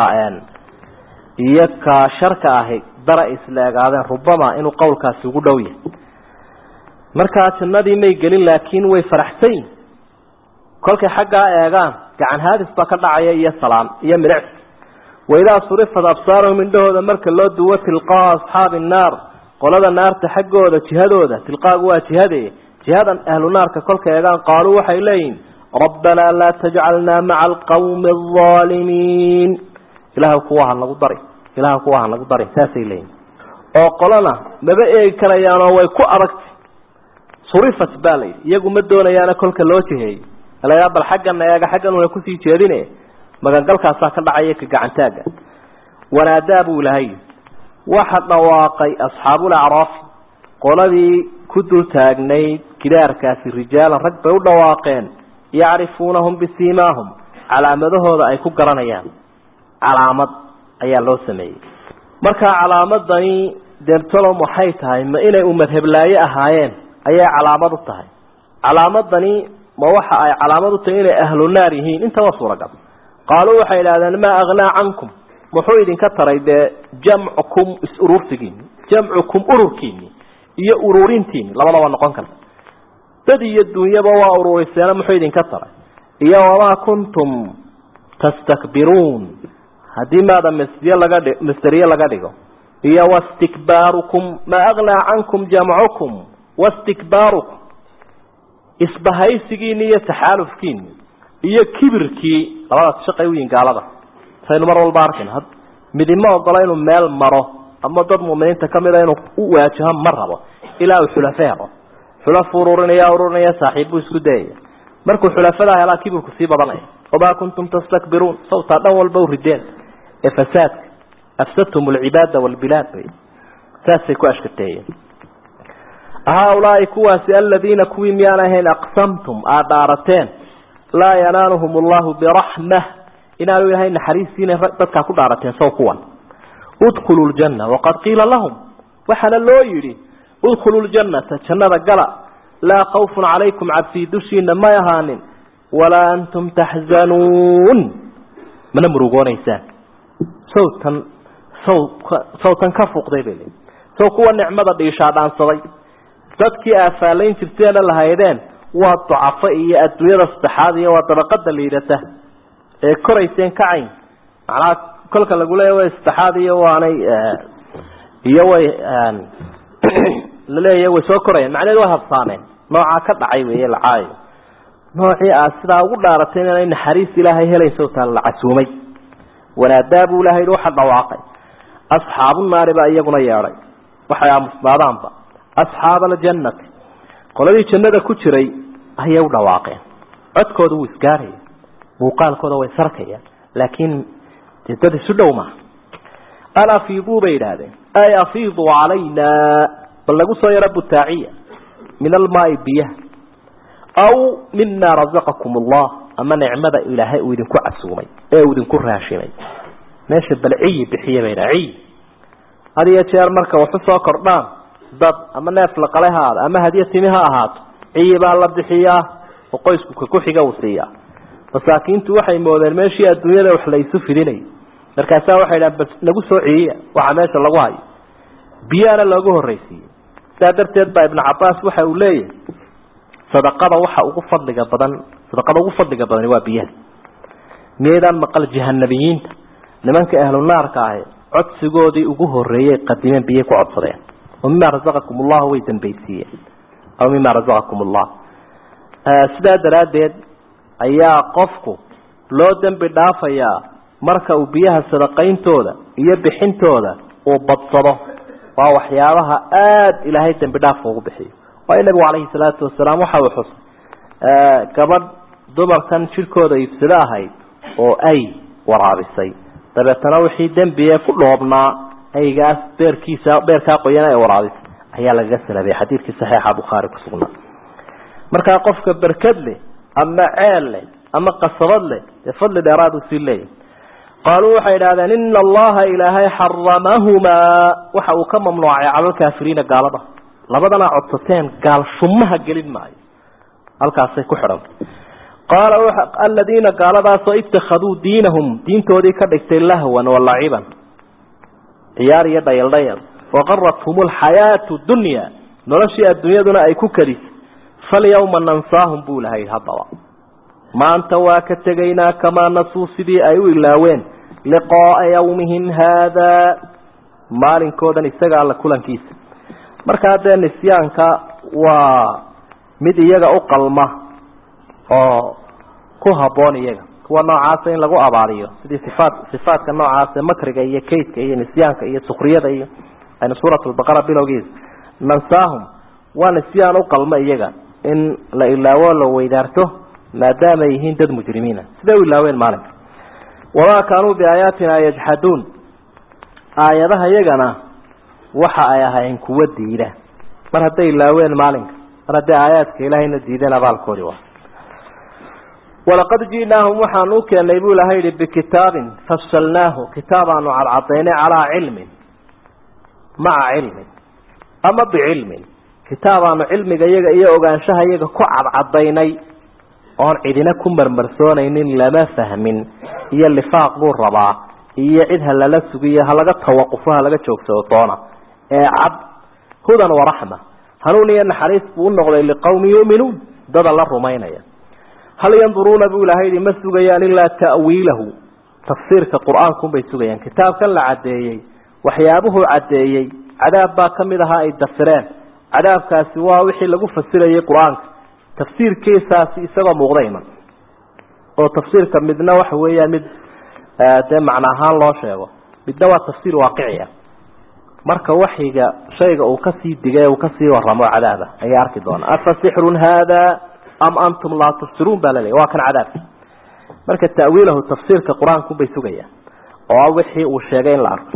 iyo ka sharka ahi dara isla egaadeen rubama inuu qowlkaasi ugu dhow yahay markaa jannadii may gelin laakiin way faraxsan yihin kolkay xaggaa eegaan gacan haadis baa ka dhacaya iyo salaam iyo midhicsi waidaa surifat absaaruhum indhahooda marka loo duwo tilqaa asxaabi innaar qolada naarta xaggooda jihadooda tilqaagu waa jihadee jihadan ahlu naarka kolka eegaan qaaluu waxay leeyihin rabbanaa laa tajcalnaa maca alqawmi alظaalimiin ilaah kuwa ha nagu dari saasay leeyihin oo qolana maba eegi karayaanoo way ku adagtay surifat baa layidhi iyagu ma doonayaana kolka loo jiheeyo la bal xaggana eega xaggan una kusii jeedine magangalkaasaa ka dhacaya ka gacantaaga wanaadaa buu ilahay waxa dhawaaqay asxaabulacraaf qoladii ku dul taagnayd gidaarkaasi rijaalan rag bay u dhawaaqeen yacrifuunahum bisiimaahum calaamadahooda ay ku garanayaan calaamad ayaa loo sameeyey markaa calaamadani deertolom waxay tahay ma inay umadheblaaye ahaayeen ayay calaamad u tahay calaamadani ma waxa ay calaamad u tahay inay ahlu naar yihiin intaba suuragal qaaluu waxay idhahdeen maa aghnaa cankum muxuu idinka taray dee jamcukum jamcukum ururkiini iyo ururintiini labadaba noqon karta dad iyo dunyaba waa ururiseena muxuu idinka taray iyo wamaa kuntum tastakbiruun haddii maada masderiye laga dhigo iyo wastikbaarukum maa aghnaa cankum jamcukum wastikbaarukum isbahaysigiini iyo taxaalufkiini iyo kibirkii labadaas shaqay u yihiin gaalada saynu mar walba arkin midima ogola inuu meel maro ama dad muuminiinta ka mid a inuu u waajaho ma rabo ilaa uu xulafo helo xulafo ururinaya saaxiibbuu isku dayaya markuu xulafadaa helaa kibirku sii badanaya wamaa kuntum tastakbiruun sawtaa dhan walba u rideen ee fasaadka afsadtum alcibaada walbilaad bay saasay ku ashkateeyeen هؤلاء كواسي الذين كوي ميانهين أقسمتم آدارتين لا ينالهم الله برحمة إنالوا يهين حريسين تدكا كدارتين سوقوا ادخلوا الجنة وقد قيل لهم وحنا اللو يري ادخلوا الجنة تشنى رجلا لا خوف عليكم عبسي دشين ما يهانين ولا أنتم تحزنون من مروقون إيسان صوتا كفوق ديبالي سوقوا النعمة دي شادان صدي dadkii aafaaleen jirteen la haydeen waa ducafo iyo adduunyada saddexaad iyo waa dabaqada liidata ee korayseen kacayn macnaa kolka lagu leeyahay saddexaad iyo waanay iyo way la leeyahay way soo korayeen macnaheedu waa habsaaneen nooca ka dhacay weeye la caayo noocii sida ugu dhaarateen inay naxariis ilaahay helayso taan la casuumay wanaadaabu ilaahay waxa dhawaaqay asxaabun naari ba iyaguna yeeray waxay aamusnaadaanba أصحاب الجنة قالوا جنة كتيري هي ودواقع عدكود وإسكاري وقال كود ويسركيا لكن jidada sudowma ana fiidu bayraade ay afiidu alayna balagu soo yara butaaciya min almaa'i biya aw mimma razaqakum Allah ama ni'mada ilaahay uu idinku casuumay ee uu idinku raashinay meesha balciyi bixiye bayraay hadiya jeer marka wuxuu soo kordhaan dad ama neef la qalahaad ama hadiya timiha ahaato ciiba la bixiyaa oo qoysku ku xiga uu siiyaa masaakiintu waxay moodeen meeshii adduunyada wax la isu fidinay markaas waxay dhaaf bas lagu soo ciiya waxa meesha lagu hayo biyana lagu horeysiiyay saadarteed baa ibn Abbas waxa uu leeyahay sadaqada waxa ugu fadliga badan waa biyaha meedan maqal jahannamiyiinta nimanka ahlu naarka ah codsigoodii ugu horeeyay qadimeen biyo ku codsadeen oo mimma razaqakum Allah way dambaysiiyeen aw mimma razaqakum Allah sida daraadeed ayaa qofku loo dambi dhaafayaa marka uu biyaha sadaqayntooda iyo bixintooda uu badsado waa waxyaabaha aad ilaahay dambi dhaaf ugu bixiyo waa nabi kaleey salaatu wasalaam waxa uu xusay gabadh dumarkan jirkooda ibsida ahayd oo ay waraabisay dabeetana wixii dambiye ku dhoobnaa aygaas beerka qoyan ay waraabisay ayaa laga salabay xadiidkii saxiixa Bukhari ku sugnaa marka qofka barkad leh ama ceel leh ama qasabad leh fadli dheeraad u siilay qaaluu waxay yiraahdeen inna allaha ilaahay harramahuma waxa uu ka mamnuucay calal kaafiriina gaalada labadana codsateen gaal shumaha gelin maayo halkaas ay ku xiran qaala alladina qaaladaas ittakhaduu diinahum diintoodii ka dhigtay lahwan wa la'iban ciyaar iyo dhayaldayal wa qarrathumul hayatu dunya noloshii adduunyaduna ay ku kadis falyawma nansaahum buulahay hadaba maanta waa ka tagaynaa kama nasuu sidii ay u ilaaween liqaa yawmihim hada maalinkoodan isaga alla kulankiisa marka hadda nisyaanka waa mid iyaga u qalma oo ku haboon iyaga kuwa noocaas in lagu abaaliyo sidii sifaadka noocaas makriga iyo kaydka iyo nisyaanka iyo sukriyada iyo ayna suuratul baqara bilowgiis nansaahum waa nisyaan u qalma iyaga in la ilaawo la weydaarto maadaama yihiin dad mujrimiina sida u ilaaween maalinka wala kaanu bi ayatina yajhadun aayadaha iyagana waxa ay ahayn kuwa diida mar haday ilaaween maalinka mar haday aayaadka ilaahayna diideen abaalkoodi waa ولقد جئناهم وحنوك النبي لهيد بكتاب فصلناه كتابا وعرضيناه على علم مع علم أما بعلم كتابا علم جيجا إيه وجانشها يجا كعب عضيني أن عدنا كمر مرسونين لما فهمين هي اللي فاق بور ربع هي عدها لا سجية هلا توقفها هلا شوك سوطانا عب هدى ورحمة هنوني أن حريص بقول لقوم يؤمنون ضد الله رمينا هل ينظرون بولاهيد ما سجيان إلا تأويله تفسير القرآن كم بيسجيان كتاب كلا عديي وحيابه عديي عذاب باكم إذا الدفران عذاب كاسوا وحي لجو فسر القرآن تفسير كيساسي سبب مغريما أو تفسير كم مدنا وحويا مد ده معناها الله شيء بالدواء تفسير واقعي مركا وحيجا شيء أو كسي دجاج وكسي ورموا عذابه أي أركضون أفسحر هذا أم أنتم لا تفسرون بلالي وكان عذاب مركا تأويله تفسير كقرآن كم بيسوجيا أو وحي والشيئين الأرض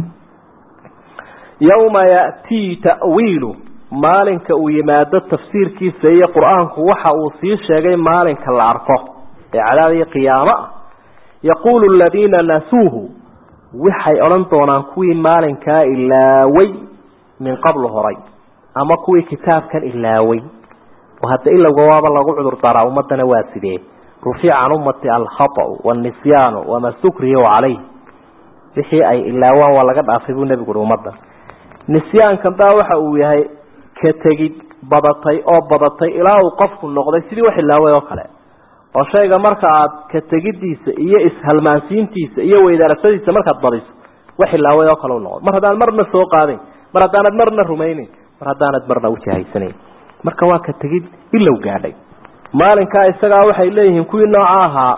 يوم يأتي تأويله مالك ويماد التفسير كيف سي قرآن وحا وصي الشيئين مالك الأرض على قيامة يقول الذين نسوه وحي أرنطونا كوي مالك إلا وي من قبل هري أما كوي كتاب كان إلا وي وهذا إلا جواب الله عذر طرا ومتنا واسدين رفيع عن أمة الخطأ والنسيان وما سكره عليه بحي أي إلا ولا قد أفيدوا النبي قولوا مدة نسيان كم باوحة وياي كتجد بدطي إلى وقف النقطة سيدي وحي الله ويوكله وشيء مركعات كتجد ديس إيه إسهل مانسين تيس إيه وإذا رسديس مركعات ضريس وحي الله ويوكله النقطة مرة مرنا السوق هذه مرة مرنا الروميني مرة مرنا وجهي سنين marka waa ka tagid ila u gaadhay maalinka isaga waxay leeyihiin kuwii noocaha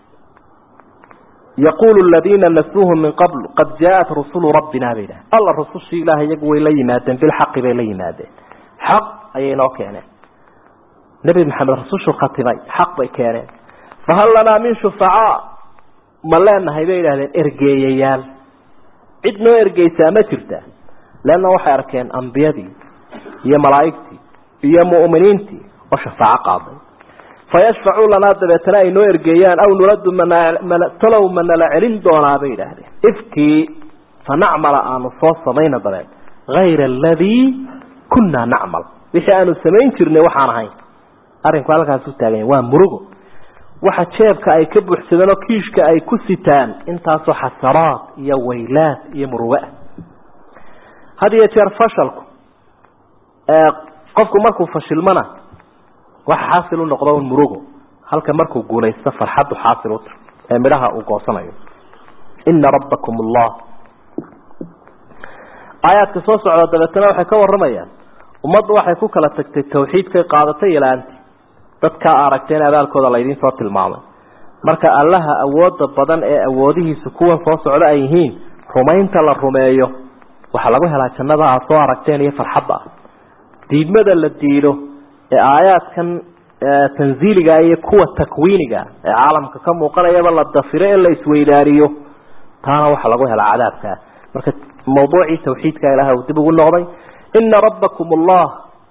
yaqulu alladina nasuhum min qabl qad jaat rusul rabbina bila alla rusul ilaahi yagu way la yimaadeen bil haqq bay la yimaadeen haqq ayay noo keeneen nabi maxamed rusul khatibay haqq bay keeneen fahal lana min shufa'a ملأنا هيبين هذين إرجييال عدنا إرجيسا ما ترتا لأنه وحي أركان أنبيادي هي ملائكتي هي مؤمنينتي وشفاعة قاضي فيشفعوا لنا دبتنا إنه إرجيان أو نرد من طلوا من العلم دونا بين هذين إفكي فنعمل أن نصوص بين ضلال غير الذي كنا نعمل بشأن السمين ترني وحنا هاي أرين قالك هسوتاجين ومرجو واحد شابك أي كبر حسدنا كيشك أي كستان أنت صح حسرات يا ويلات يا مروءة هذه يصير فشلكم قفكم مركو فشل منا وحاصل نقضوا المرجو هل كمركو جولا السفر حد حاصل وتر مراها وقاصنا إن ربكم الله آيات قصص على دلتنا وحكوا الرميان ومض waxay ku kala tagtay tawxiidka qaadatay ilaanti dadka aragteen abaalkooda la idin soo tilmaamay marka allaha awooda badan ee awoodihiisa kuwan soo socda ay yihiin rumaynta la rumeeyo waxa lagu helaa jannada aad soo aragteen iyo farxadda diidmada la diido ee aayaadkan tanziiliga iyo kuwa takwiiniga ee caalamka ka muuqanaya la dafiro ee la isweydaariyo taana waxa lagu helaa cadaabka marka mawduuci tawxiidka ilaaha uu dib ugu noqday إن ربكم الله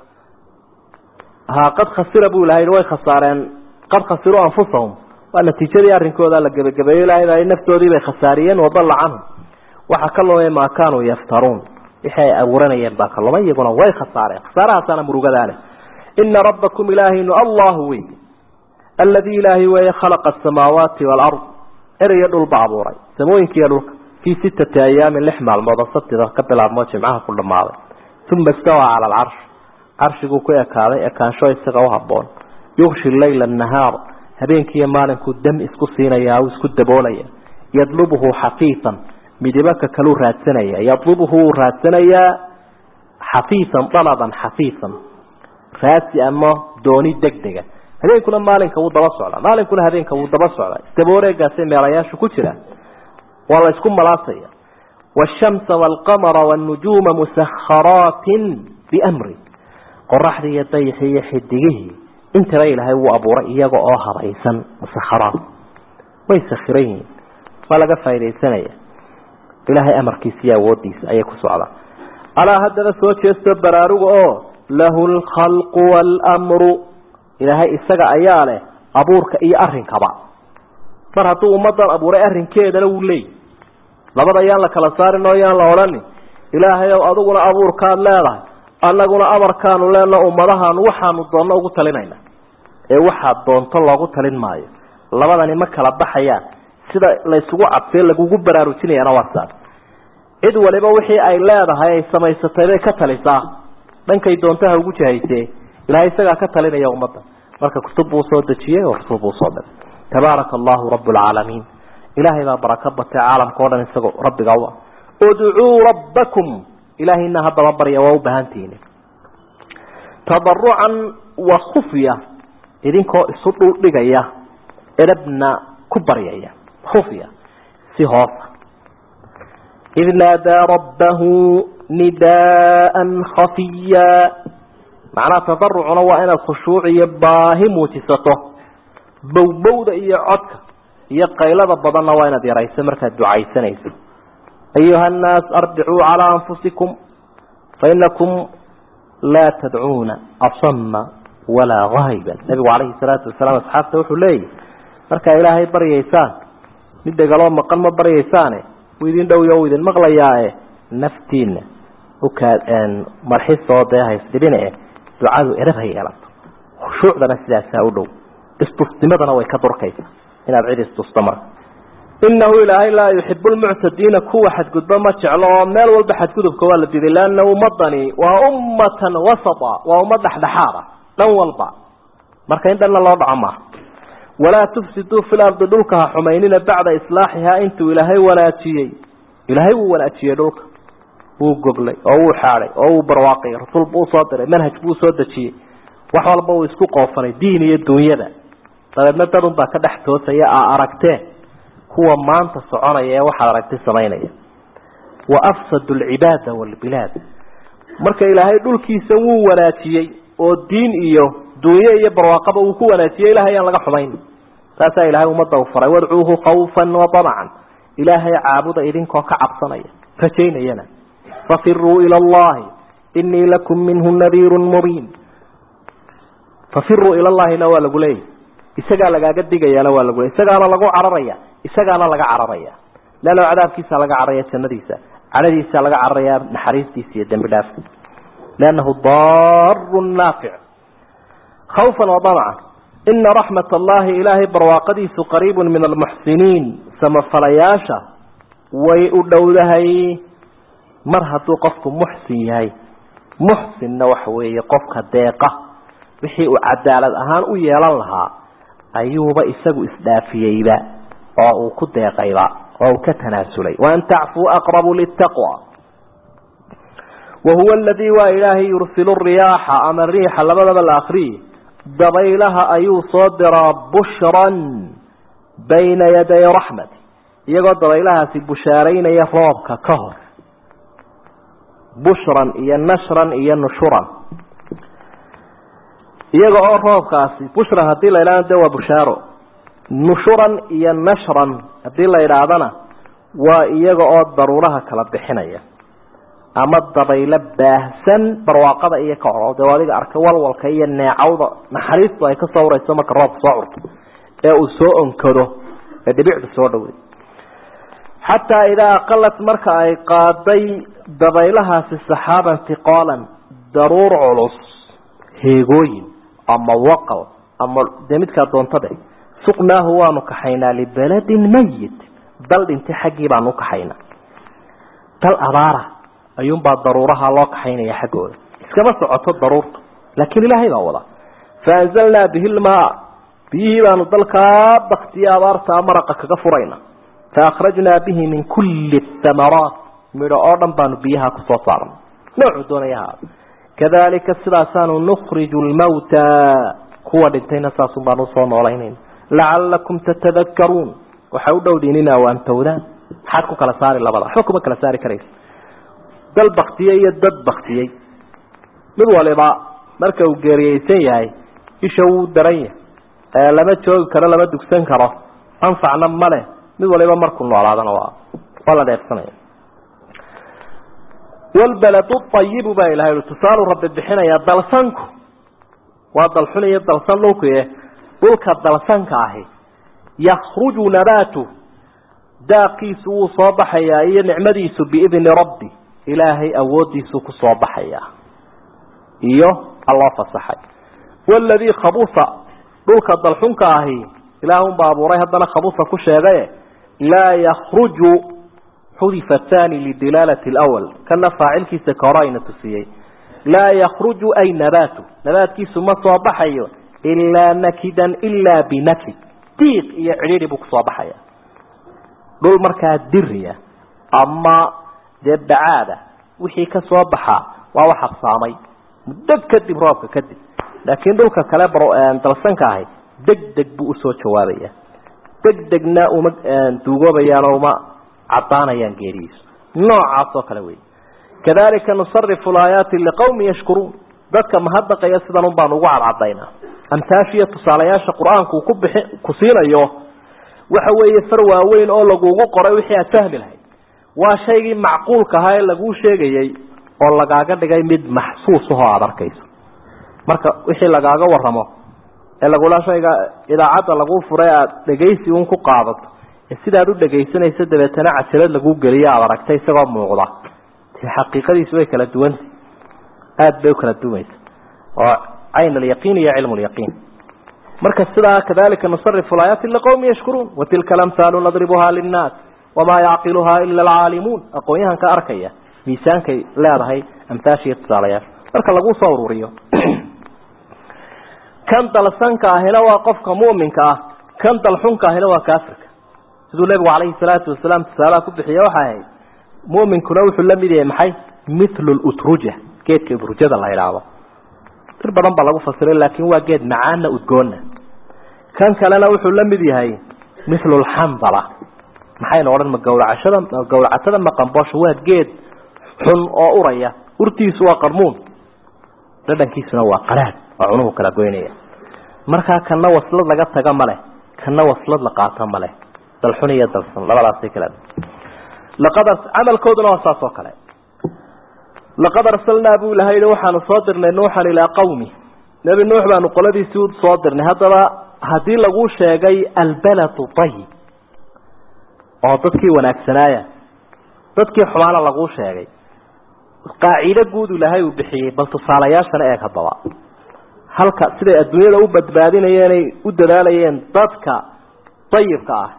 ها قد خسر أبو لهين ويخسارين قد خسروا أنفسهم وأن تجري أرنكو ذا لقبيل لهين نفتوا ذي بخساريين وضل عنهم وحكى الله ما كانوا يفترون إحياء أورنا ينباك الله ما يقولون ويخسارين خسارها سنة مروق ذلك إن ربكم إلهي الله وي الذي إلهي ويخلق السماوات والأرض إريد البعضوري سموين كيالوك في 6 أيام اللحمة المضصة ذا قبل عموتي معها كل معضي ثم استوى على العرش عرشكو كي أكاذي أكان شوي استغوها بون يغشي الليل النهار هبينك يمالك الدم اسكو سينيا واسكو الدبوليا يطلبه حقيقا مدبك كلو راتسنيا يطلبه راتسنيا حقيقا طلبا حقيقا فاتي أما دوني دقدقة هبينك مالك ودبسوا على مالك هبينك ودبسوا على استبوري قاسم يرياش كتلا والله اسكو ملاصيا والشمس والقمر والنجوم مسخرات بأمري قرح لي يطيحي حديه انت رأيلها هو أبو رأيك آخر عيسا مسخرات ويسخرين ولا قفا إلي سنية إلهي أمر كيسيا وديس أيكو سعلا على هذا سوچ يستبرارو له الخلق والأمر إلهي إساق أياله أبورك إي أرهن كبا فرهتو مدر أبو رأي أرهن كيدا لو لي labada yaan la kala saarin oo yaan la oran ilaahay oo aduguna abuurkaad leedahay annaguna amarkaanu leena ummadahan waxaanu doonno ugu talinayna ee waxa doonto loogu talin maayo labadani ma kala baxayaan sida la isugu cadfay lagu baraarujinayna warsaad cid waliba wixii ay leedahay ay samaysatay bay ka talisaa dhankay doontaha ugu jahaysay ilaahay isaga ka talinaya ummadda marka kutub uu soo dajiyay oo rasuul uu soo diray tabarakallahu rabbul alamin إلهي ما بركبت عالم كورن سجوا رب جوا ادعوا ربكم إلهي إن هذا رب يواو بهانتين تضرعا وخفية إذن كو الصوت لجيا إربنا كبريا خفية سهاف إذ نادى ربه نداء خفيا معناه تضرع وأنا خشوع يباهم وتسطه بوبود إيا عدك هي قيلة بضلنا وين ديراي سمرك الدعاء سنيس أيها الناس أرجعوا على أنفسكم فإنكم لا تدعون أصم ولا غائبا النبي عليه الصلاة والسلام أصحابته وحليه مركا إلهي بريسان ندى قالوا مقام بريسانه ويدين دو يويدين مغلياه نفتين وكان مرحيس صوتها يسلبينه دعاء إرفه يلط خشوع ذا نسلا ساولو استفتمدنا ويكدر كيف إن أبعد استمر إنه إلهي لا يحب المعتدين كو حد قد ما تعلم مال والبحث كذب كوال الدين لأنه مضني وأمة وسطا وأمة حدحارة نوال بعض مركين دلنا الله ضعمه ولا تفسدوا في الأرض دولكها حمينين بعد إصلاحها أنتوا إلهي ولا تيي إلهي ولا تيي دولك هو قبلي أو حالي أو برواقي رسول بو صادر منهج بو صادر تيي وحوال بو يسكو قوفري ديني الدنيا ده طيب نترون بقى كدحتو سيئة أركته هو ما أنت صعانية وحد أركته سمينية وأفسد العبادة والبلاد مركا إلهي دولك يسووا ولاتيي والدين إيو دوية يبرواقبه وكو ولاتيي إلهي ينلقى حمين saasaa ilaahay ummadda u faray wadcuuhu khawfan wa tamacan ilaahay caabuda idinkoo ka cabsanaya rajaynayana fafiruu ila allahi inii lakum minhu nadiirun mubiin fafiruu ila allahina waa lagu leeyahy isagaa lagaaga digayaana waa lagu leey isagaana lagu cararaya isagaana laga cararaya lalo cadaabkiisa laga cararaya jannadiisa cadadiisa laga cararaya naxariistiisa iyo dambi dhaafka liannahu daarun naafic khawfan wa tamacan ina raxmat allahi ilaahay barwaaqadiisu qariibun min almuxsiniin samafalayaasha way u dhowdahay mar hadduu qofku muxsin yahay muxsinna waxa weeye qofka deeqa wixii uu cadaalad ahaan u yeelan lahaa ayuuba isagu isdhaafiyeyba oo uu ku deeqayba oo uu ka tanaasulay waan tacfuu aqrabu litaqwa wahuwa aladii waa ilaahay yursilu riyaaxa ama riixa labadaba la akriye dabaylaha ayuu soo diraa bushran bayna yaday raxmati iyagoo dabaylahaasi bushaaraynaya roobka ka hor bushran iyo nashran iyo nushuran iyaga oo roobkaasi bushran haddii la idhaahdo de waa bushaaro nushuran iyo nashran haddii la idhaahdana waa iyaga oo daruuraha kala bixinaya ama dabaylo baahsan barwaaqada iyo ka hor de adiga arka walwalka iyo neecawda naxariistu ay ka soo urayso marka roobka soo curto ee uu soo onkado ee dhibicdu soo dhowday xataa idaa aqalat marka ay qaaday dabaylahaasi saxaaban tiqaalan daruur culus heegooyin ama waqal ama dee midkaa doontade suqnaahu waanu kaxaynaa libaladin mayit dal dhintay xaggii baanu u kaxaynaa dal abaara ayuunbaa daruuraha loo kaxaynaya xaggooda iskama socoto daruurta laakiin ilaahay baa wada faanzalnaa bihi lmaa biyihii baanu dalkaa baktiye abaartaa maraqa kaga furayna faakhrajnaa bihi min kulli thamaraat midho oo dhan baanu biyaha kusoo saarnay noocuu doonayaha kadalika sidaasaanu nukhriju lmawta kuwa dhintayna saasun baanu usoo noolaynayna lacalakum tatadakaruun waxay u dhowdiin inaa waantowdaan maxaad ku kala saari labada waxba kuma kala saari karaysa dal baktiyey iyo dad baktiyey mid waliba marka uu geeriyeysan yahay isha wuu daran yahay lama joogi karo lama dugsan karo anfacna male mid waliba markuu noolaadana waa la dheefsanaya walbaladu ayibu baa ilahay tusaalu rabbi bixinaya dalsanku waa dalxun iyo dalsan dhulkuye dhulka dalsanka ahi yakhruju nabaatu daaqiisu wuu soo baxayaa iyo nicmadiisu biidni rabbi ilaahay awoodiisu ku soo baxayaa iyo alloo fasaxay waladii khabusa dhulka dalxunka ahi ilaahunba abuuray haddana khabusa ku sheegaye laa yakhruju xudifa thani lidilaalati alawal kana faacilkiisa ka hore ayna tusiyey laa yakhruju ay nabaatu nabaadkiisu ma soo baxayo ilaa nakidan ilaa binakid diiq iyo cidhiidhi buu kusoo baxaya dhul markaa diriya ama dee bacaada wixii ka soo baxaa waa wax habsaamay muddo kadib roobka kadib laakiin dhulka kale dalsanka ahi degdeg buu usoo jawaabaya degdegna uma duugoobayaan oo uma cadaanayaan geerihiisu noocaas oo kale wey kadalika nusarifu laayaati liqawmi yashkuruun dadka mahadnaqaya sidan un baan ugu cadcadaynaa amtaashiya tusaalayaasha qur-aanku ku siinayo waxa weeye far waaweyn oo lagugu qoray wixii aad fahmi lahayd waa shaygii macquulka ahaa ee laguu sheegayey oo lagaaga dhigay mid maxsuus ahoo aada arkayso marka wixii lagaaga waramo ee lagula shayga idaacadda laguu furay aada dhegaysi un ku qaadato ee sidaad u dhegaysanayso dabeetana cajalad laguu geliyo aada aragtay isagoo muuqda xaqiiqadiisu way kala duwanta aada bay u kala duwaysa oo cayn alyaqiin iyo cilmu lyaqiin marka sidaa kadalika nusarifu laayaati liqawmi yashkuruun watilka alamhaalu nadribuhaa linnaas wamaa yacqiluhaa ila alcaalimuun aqoon-yahanka arkaya miisaankay leedahay amtaashiiyo tusaalayaal marka lagu soo ururiyo kan dalsanka ahina waa qofka mu'minka ah kan dalxunka ahina waa kaafirka siduu nabigu calayhi salaatu wasalaam tusaalaha ku bixiya waxay ahayd mu'minkuna wuxuu la mid yahay maxay mithlu lutruja geedka utrujada la idhaahdo dir badan baa lagu fasiray laakiin waa geed macaana udgoonna kan kalena wuxuu la mid yahay mithlu lxandala maxayna odhan magawracatada maqanboosha waa geed xun oo uraya urtiisu waa qarmuun dhadhankiisuna waa qaraad oo cunuhu kala goynaya markaa kanna waslad laga taga male kana waslad la qaata male dalxun iyo dalsan labadaas kala laqad amal koodna wasaas oo kale laqad arsalna abu lahayda waxaanu soo dirnay nuuxan ila qawmi nabi nuux baanu qoladiisii u soo dirnay hadaba hadii lagu sheegay albaladu tayyib oo dadkii wanaagsanaaya dadkii xumaana lagu sheegay qaacido guud ilaahay uu bixiyay bal tusaalayaashana ee hadaba halka sida adduunyada u badbaadinayeen ay u dadaalayeen dadka tayyibka ah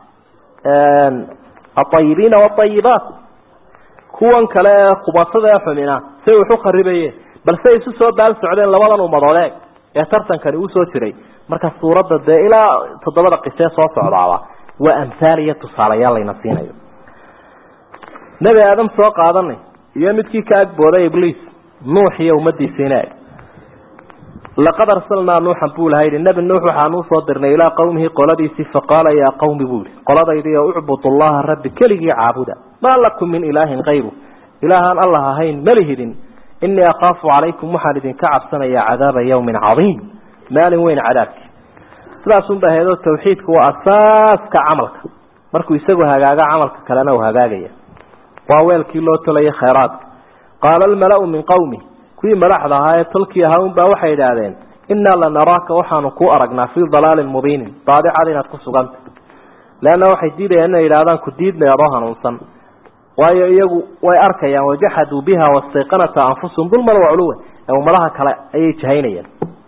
الطيبين والطيبات kuwan kale khubasada xumina say wuxuu qaribayeen bal say isu soo daal socdeen labadan umadood ee tartankan uu soo jiray marka suurada de ila 7 qisas soo socdaaba waa amsaaliya tusaalayaal ay nasiinayo nabi aadam soo qaadanay iyo midkii ka agbooday iblis nuux iyo umadiisina laqad arsalna nuuhan buulahay nabi nuux waxaanu soo dirnay ila qawmihi qoladiisi faqala ya qawmi buul qoladaydi u'budu allaha rabbi kaligi caabuda ma lakum min ilahin ghayru ilahan allah ahayn malihidin inni aqafu alaykum muhalidin ka'absanaya adaba yawmin azim maalin weyn cadaabki sidaasun baheedo tawxiidku waa asaaska amalka markuu isagu hagaaga amalka kalena uu hagaagaya waa weelkii loo talay khayraad qala al mala'u min qawmi kuwii madaxda ahaa tolkii ahaa baa waxay yiraahdeen inna la naraaka waxaanu ku aragnaa fi dalaalin mubiin daadicad inaad ku suganta laana waxay diidayaan inay yiraahdaan ku diidnay aba hanuunsan waayo iyagu way arkayaan wajahadu biha wastaqanata anfusuhum dulman wa ulwa aw malaha kale ay jahaynayaan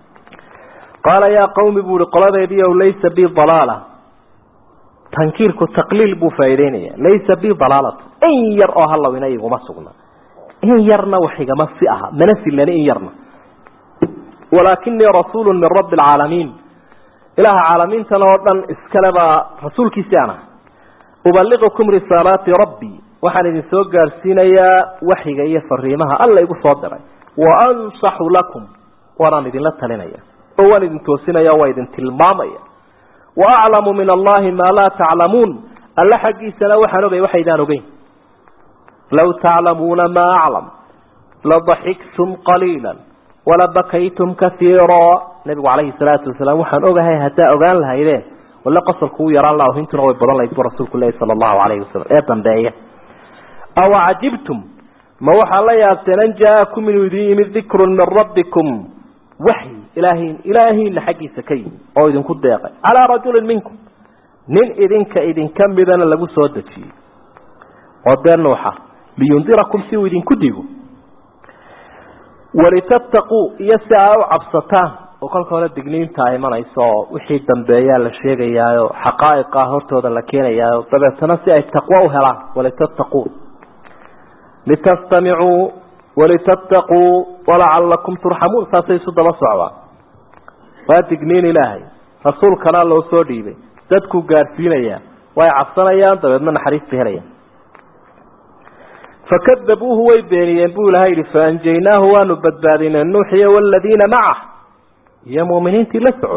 qala ya qawmi buu qoladeedii oo laysa bi dalala tankiirku taqliil buu faa'iideynaya laysa bi dalalat in yar oo halawina iguma sugna إن يرنا وحيقما فئها منسي لنا إن يرنا ولكني رسول من رب العالمين إله عالمين تنورنا اسكالبا رسول كيسانا أبلغكم رسالات ربي وحن نسوق السينية وحيقا يفريمها ألا يقول صدري وأنصح لكم وراني دين لتلينيا ووالي دين توسينيا ويدين تلماميا وأعلم من الله ما لا تعلمون ألا حقي سنوحنوغي وحيدانوغي لو تعلمون ما أعلم لضحكتم قليلا ولبكيتم كثيرا نبي عليه الصلاة والسلام وحن أوجه هتا أوجان لها إليه ولا قصر كو يرى الله وهنتنا ويبرر الله يكبر رسول الله صلى الله عليه وسلم أيضا بأيه أو عجبتم ما وحى الله يابتن جاءكم من ذي ذكر من ربكم وحي إلهي لحقي سكين أو إذن كد يقع على رجل منكم نين إذن كم بدنا لقو سودتي ودين نوحة لينذركم سوى إذن كديو ولتتقوا يسعوا عبصتان وقال كولا دقنين تايمان ايسو وحي دنبايا لشيغيا حقائق هورتودا لكينيا طبعا سي التقوى هلا ولتتقوا لتستمعوا ولتتقوا ولعلكم ترحمون ساسي سودا بسعوا وادقنين الهي رسول كان لو سو ديبي dadku gaarsiinaya way cabsanayaan dabadna naxariis bixinayaan فكذبوه ويبينيين بولهاي فانجيناه ونبدبادين النوحي والذين معه يا مؤمنين تلسعد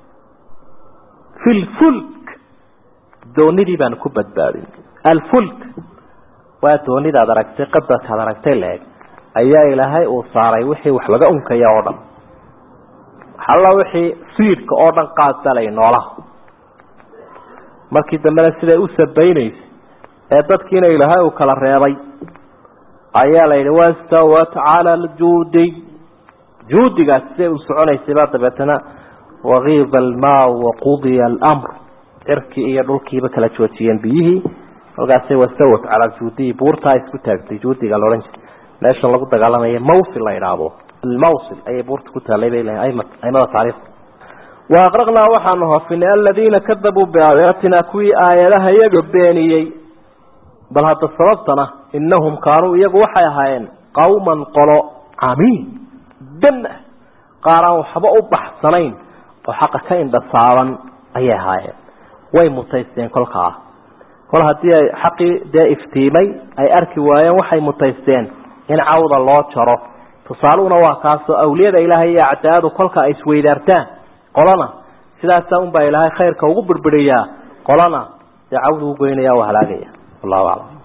في الفلك دوني دي بان كبدبادين الفلك واتوني دا دركتي قبضت دركتي لك ايا الهي وصاري وحي وحلقا انك يا ودن حلا وحي سيرك اودن قادلay noolaha markii dambe sida u sabaynaysa ee dadkiina ilaahay uu kala reebay ayaa la yiri wastawat ala aljudi judiga si uu soconaysay dabetana waghid almaa wa qudiya al-amr irki iyo dhulkiiba kala joojiyeen biyihi halkaas wastawat ala aljudi buurta isku taagtay judiga looran meesha lagu dagaalamay mawsil la yiraahdo الموصل أي بورت كتالي بيلها أي تاريخ وأغرقنا وحنها في الذين كذبوا بآياتنا كوي آية لها يقبيني بل هذا الصلاة إنهم كانوا يقوحي هاين قوما قلوا عمين دم قاروا حبقوا بحصنين وحقكين بصارا أي هاين وي متيستين كل قاع كل هذه حقي دا افتيمي أي أركي وايا وحي متيستين إن عوض الله شرف تصالون وكاسو أولياء إلهي اعتادوا كلك إسويدارتان قلنا سلاسة أنبا إلهي خير كوغو بربريا قلنا يعودوا قوين يا وهلاقيا الله أعلم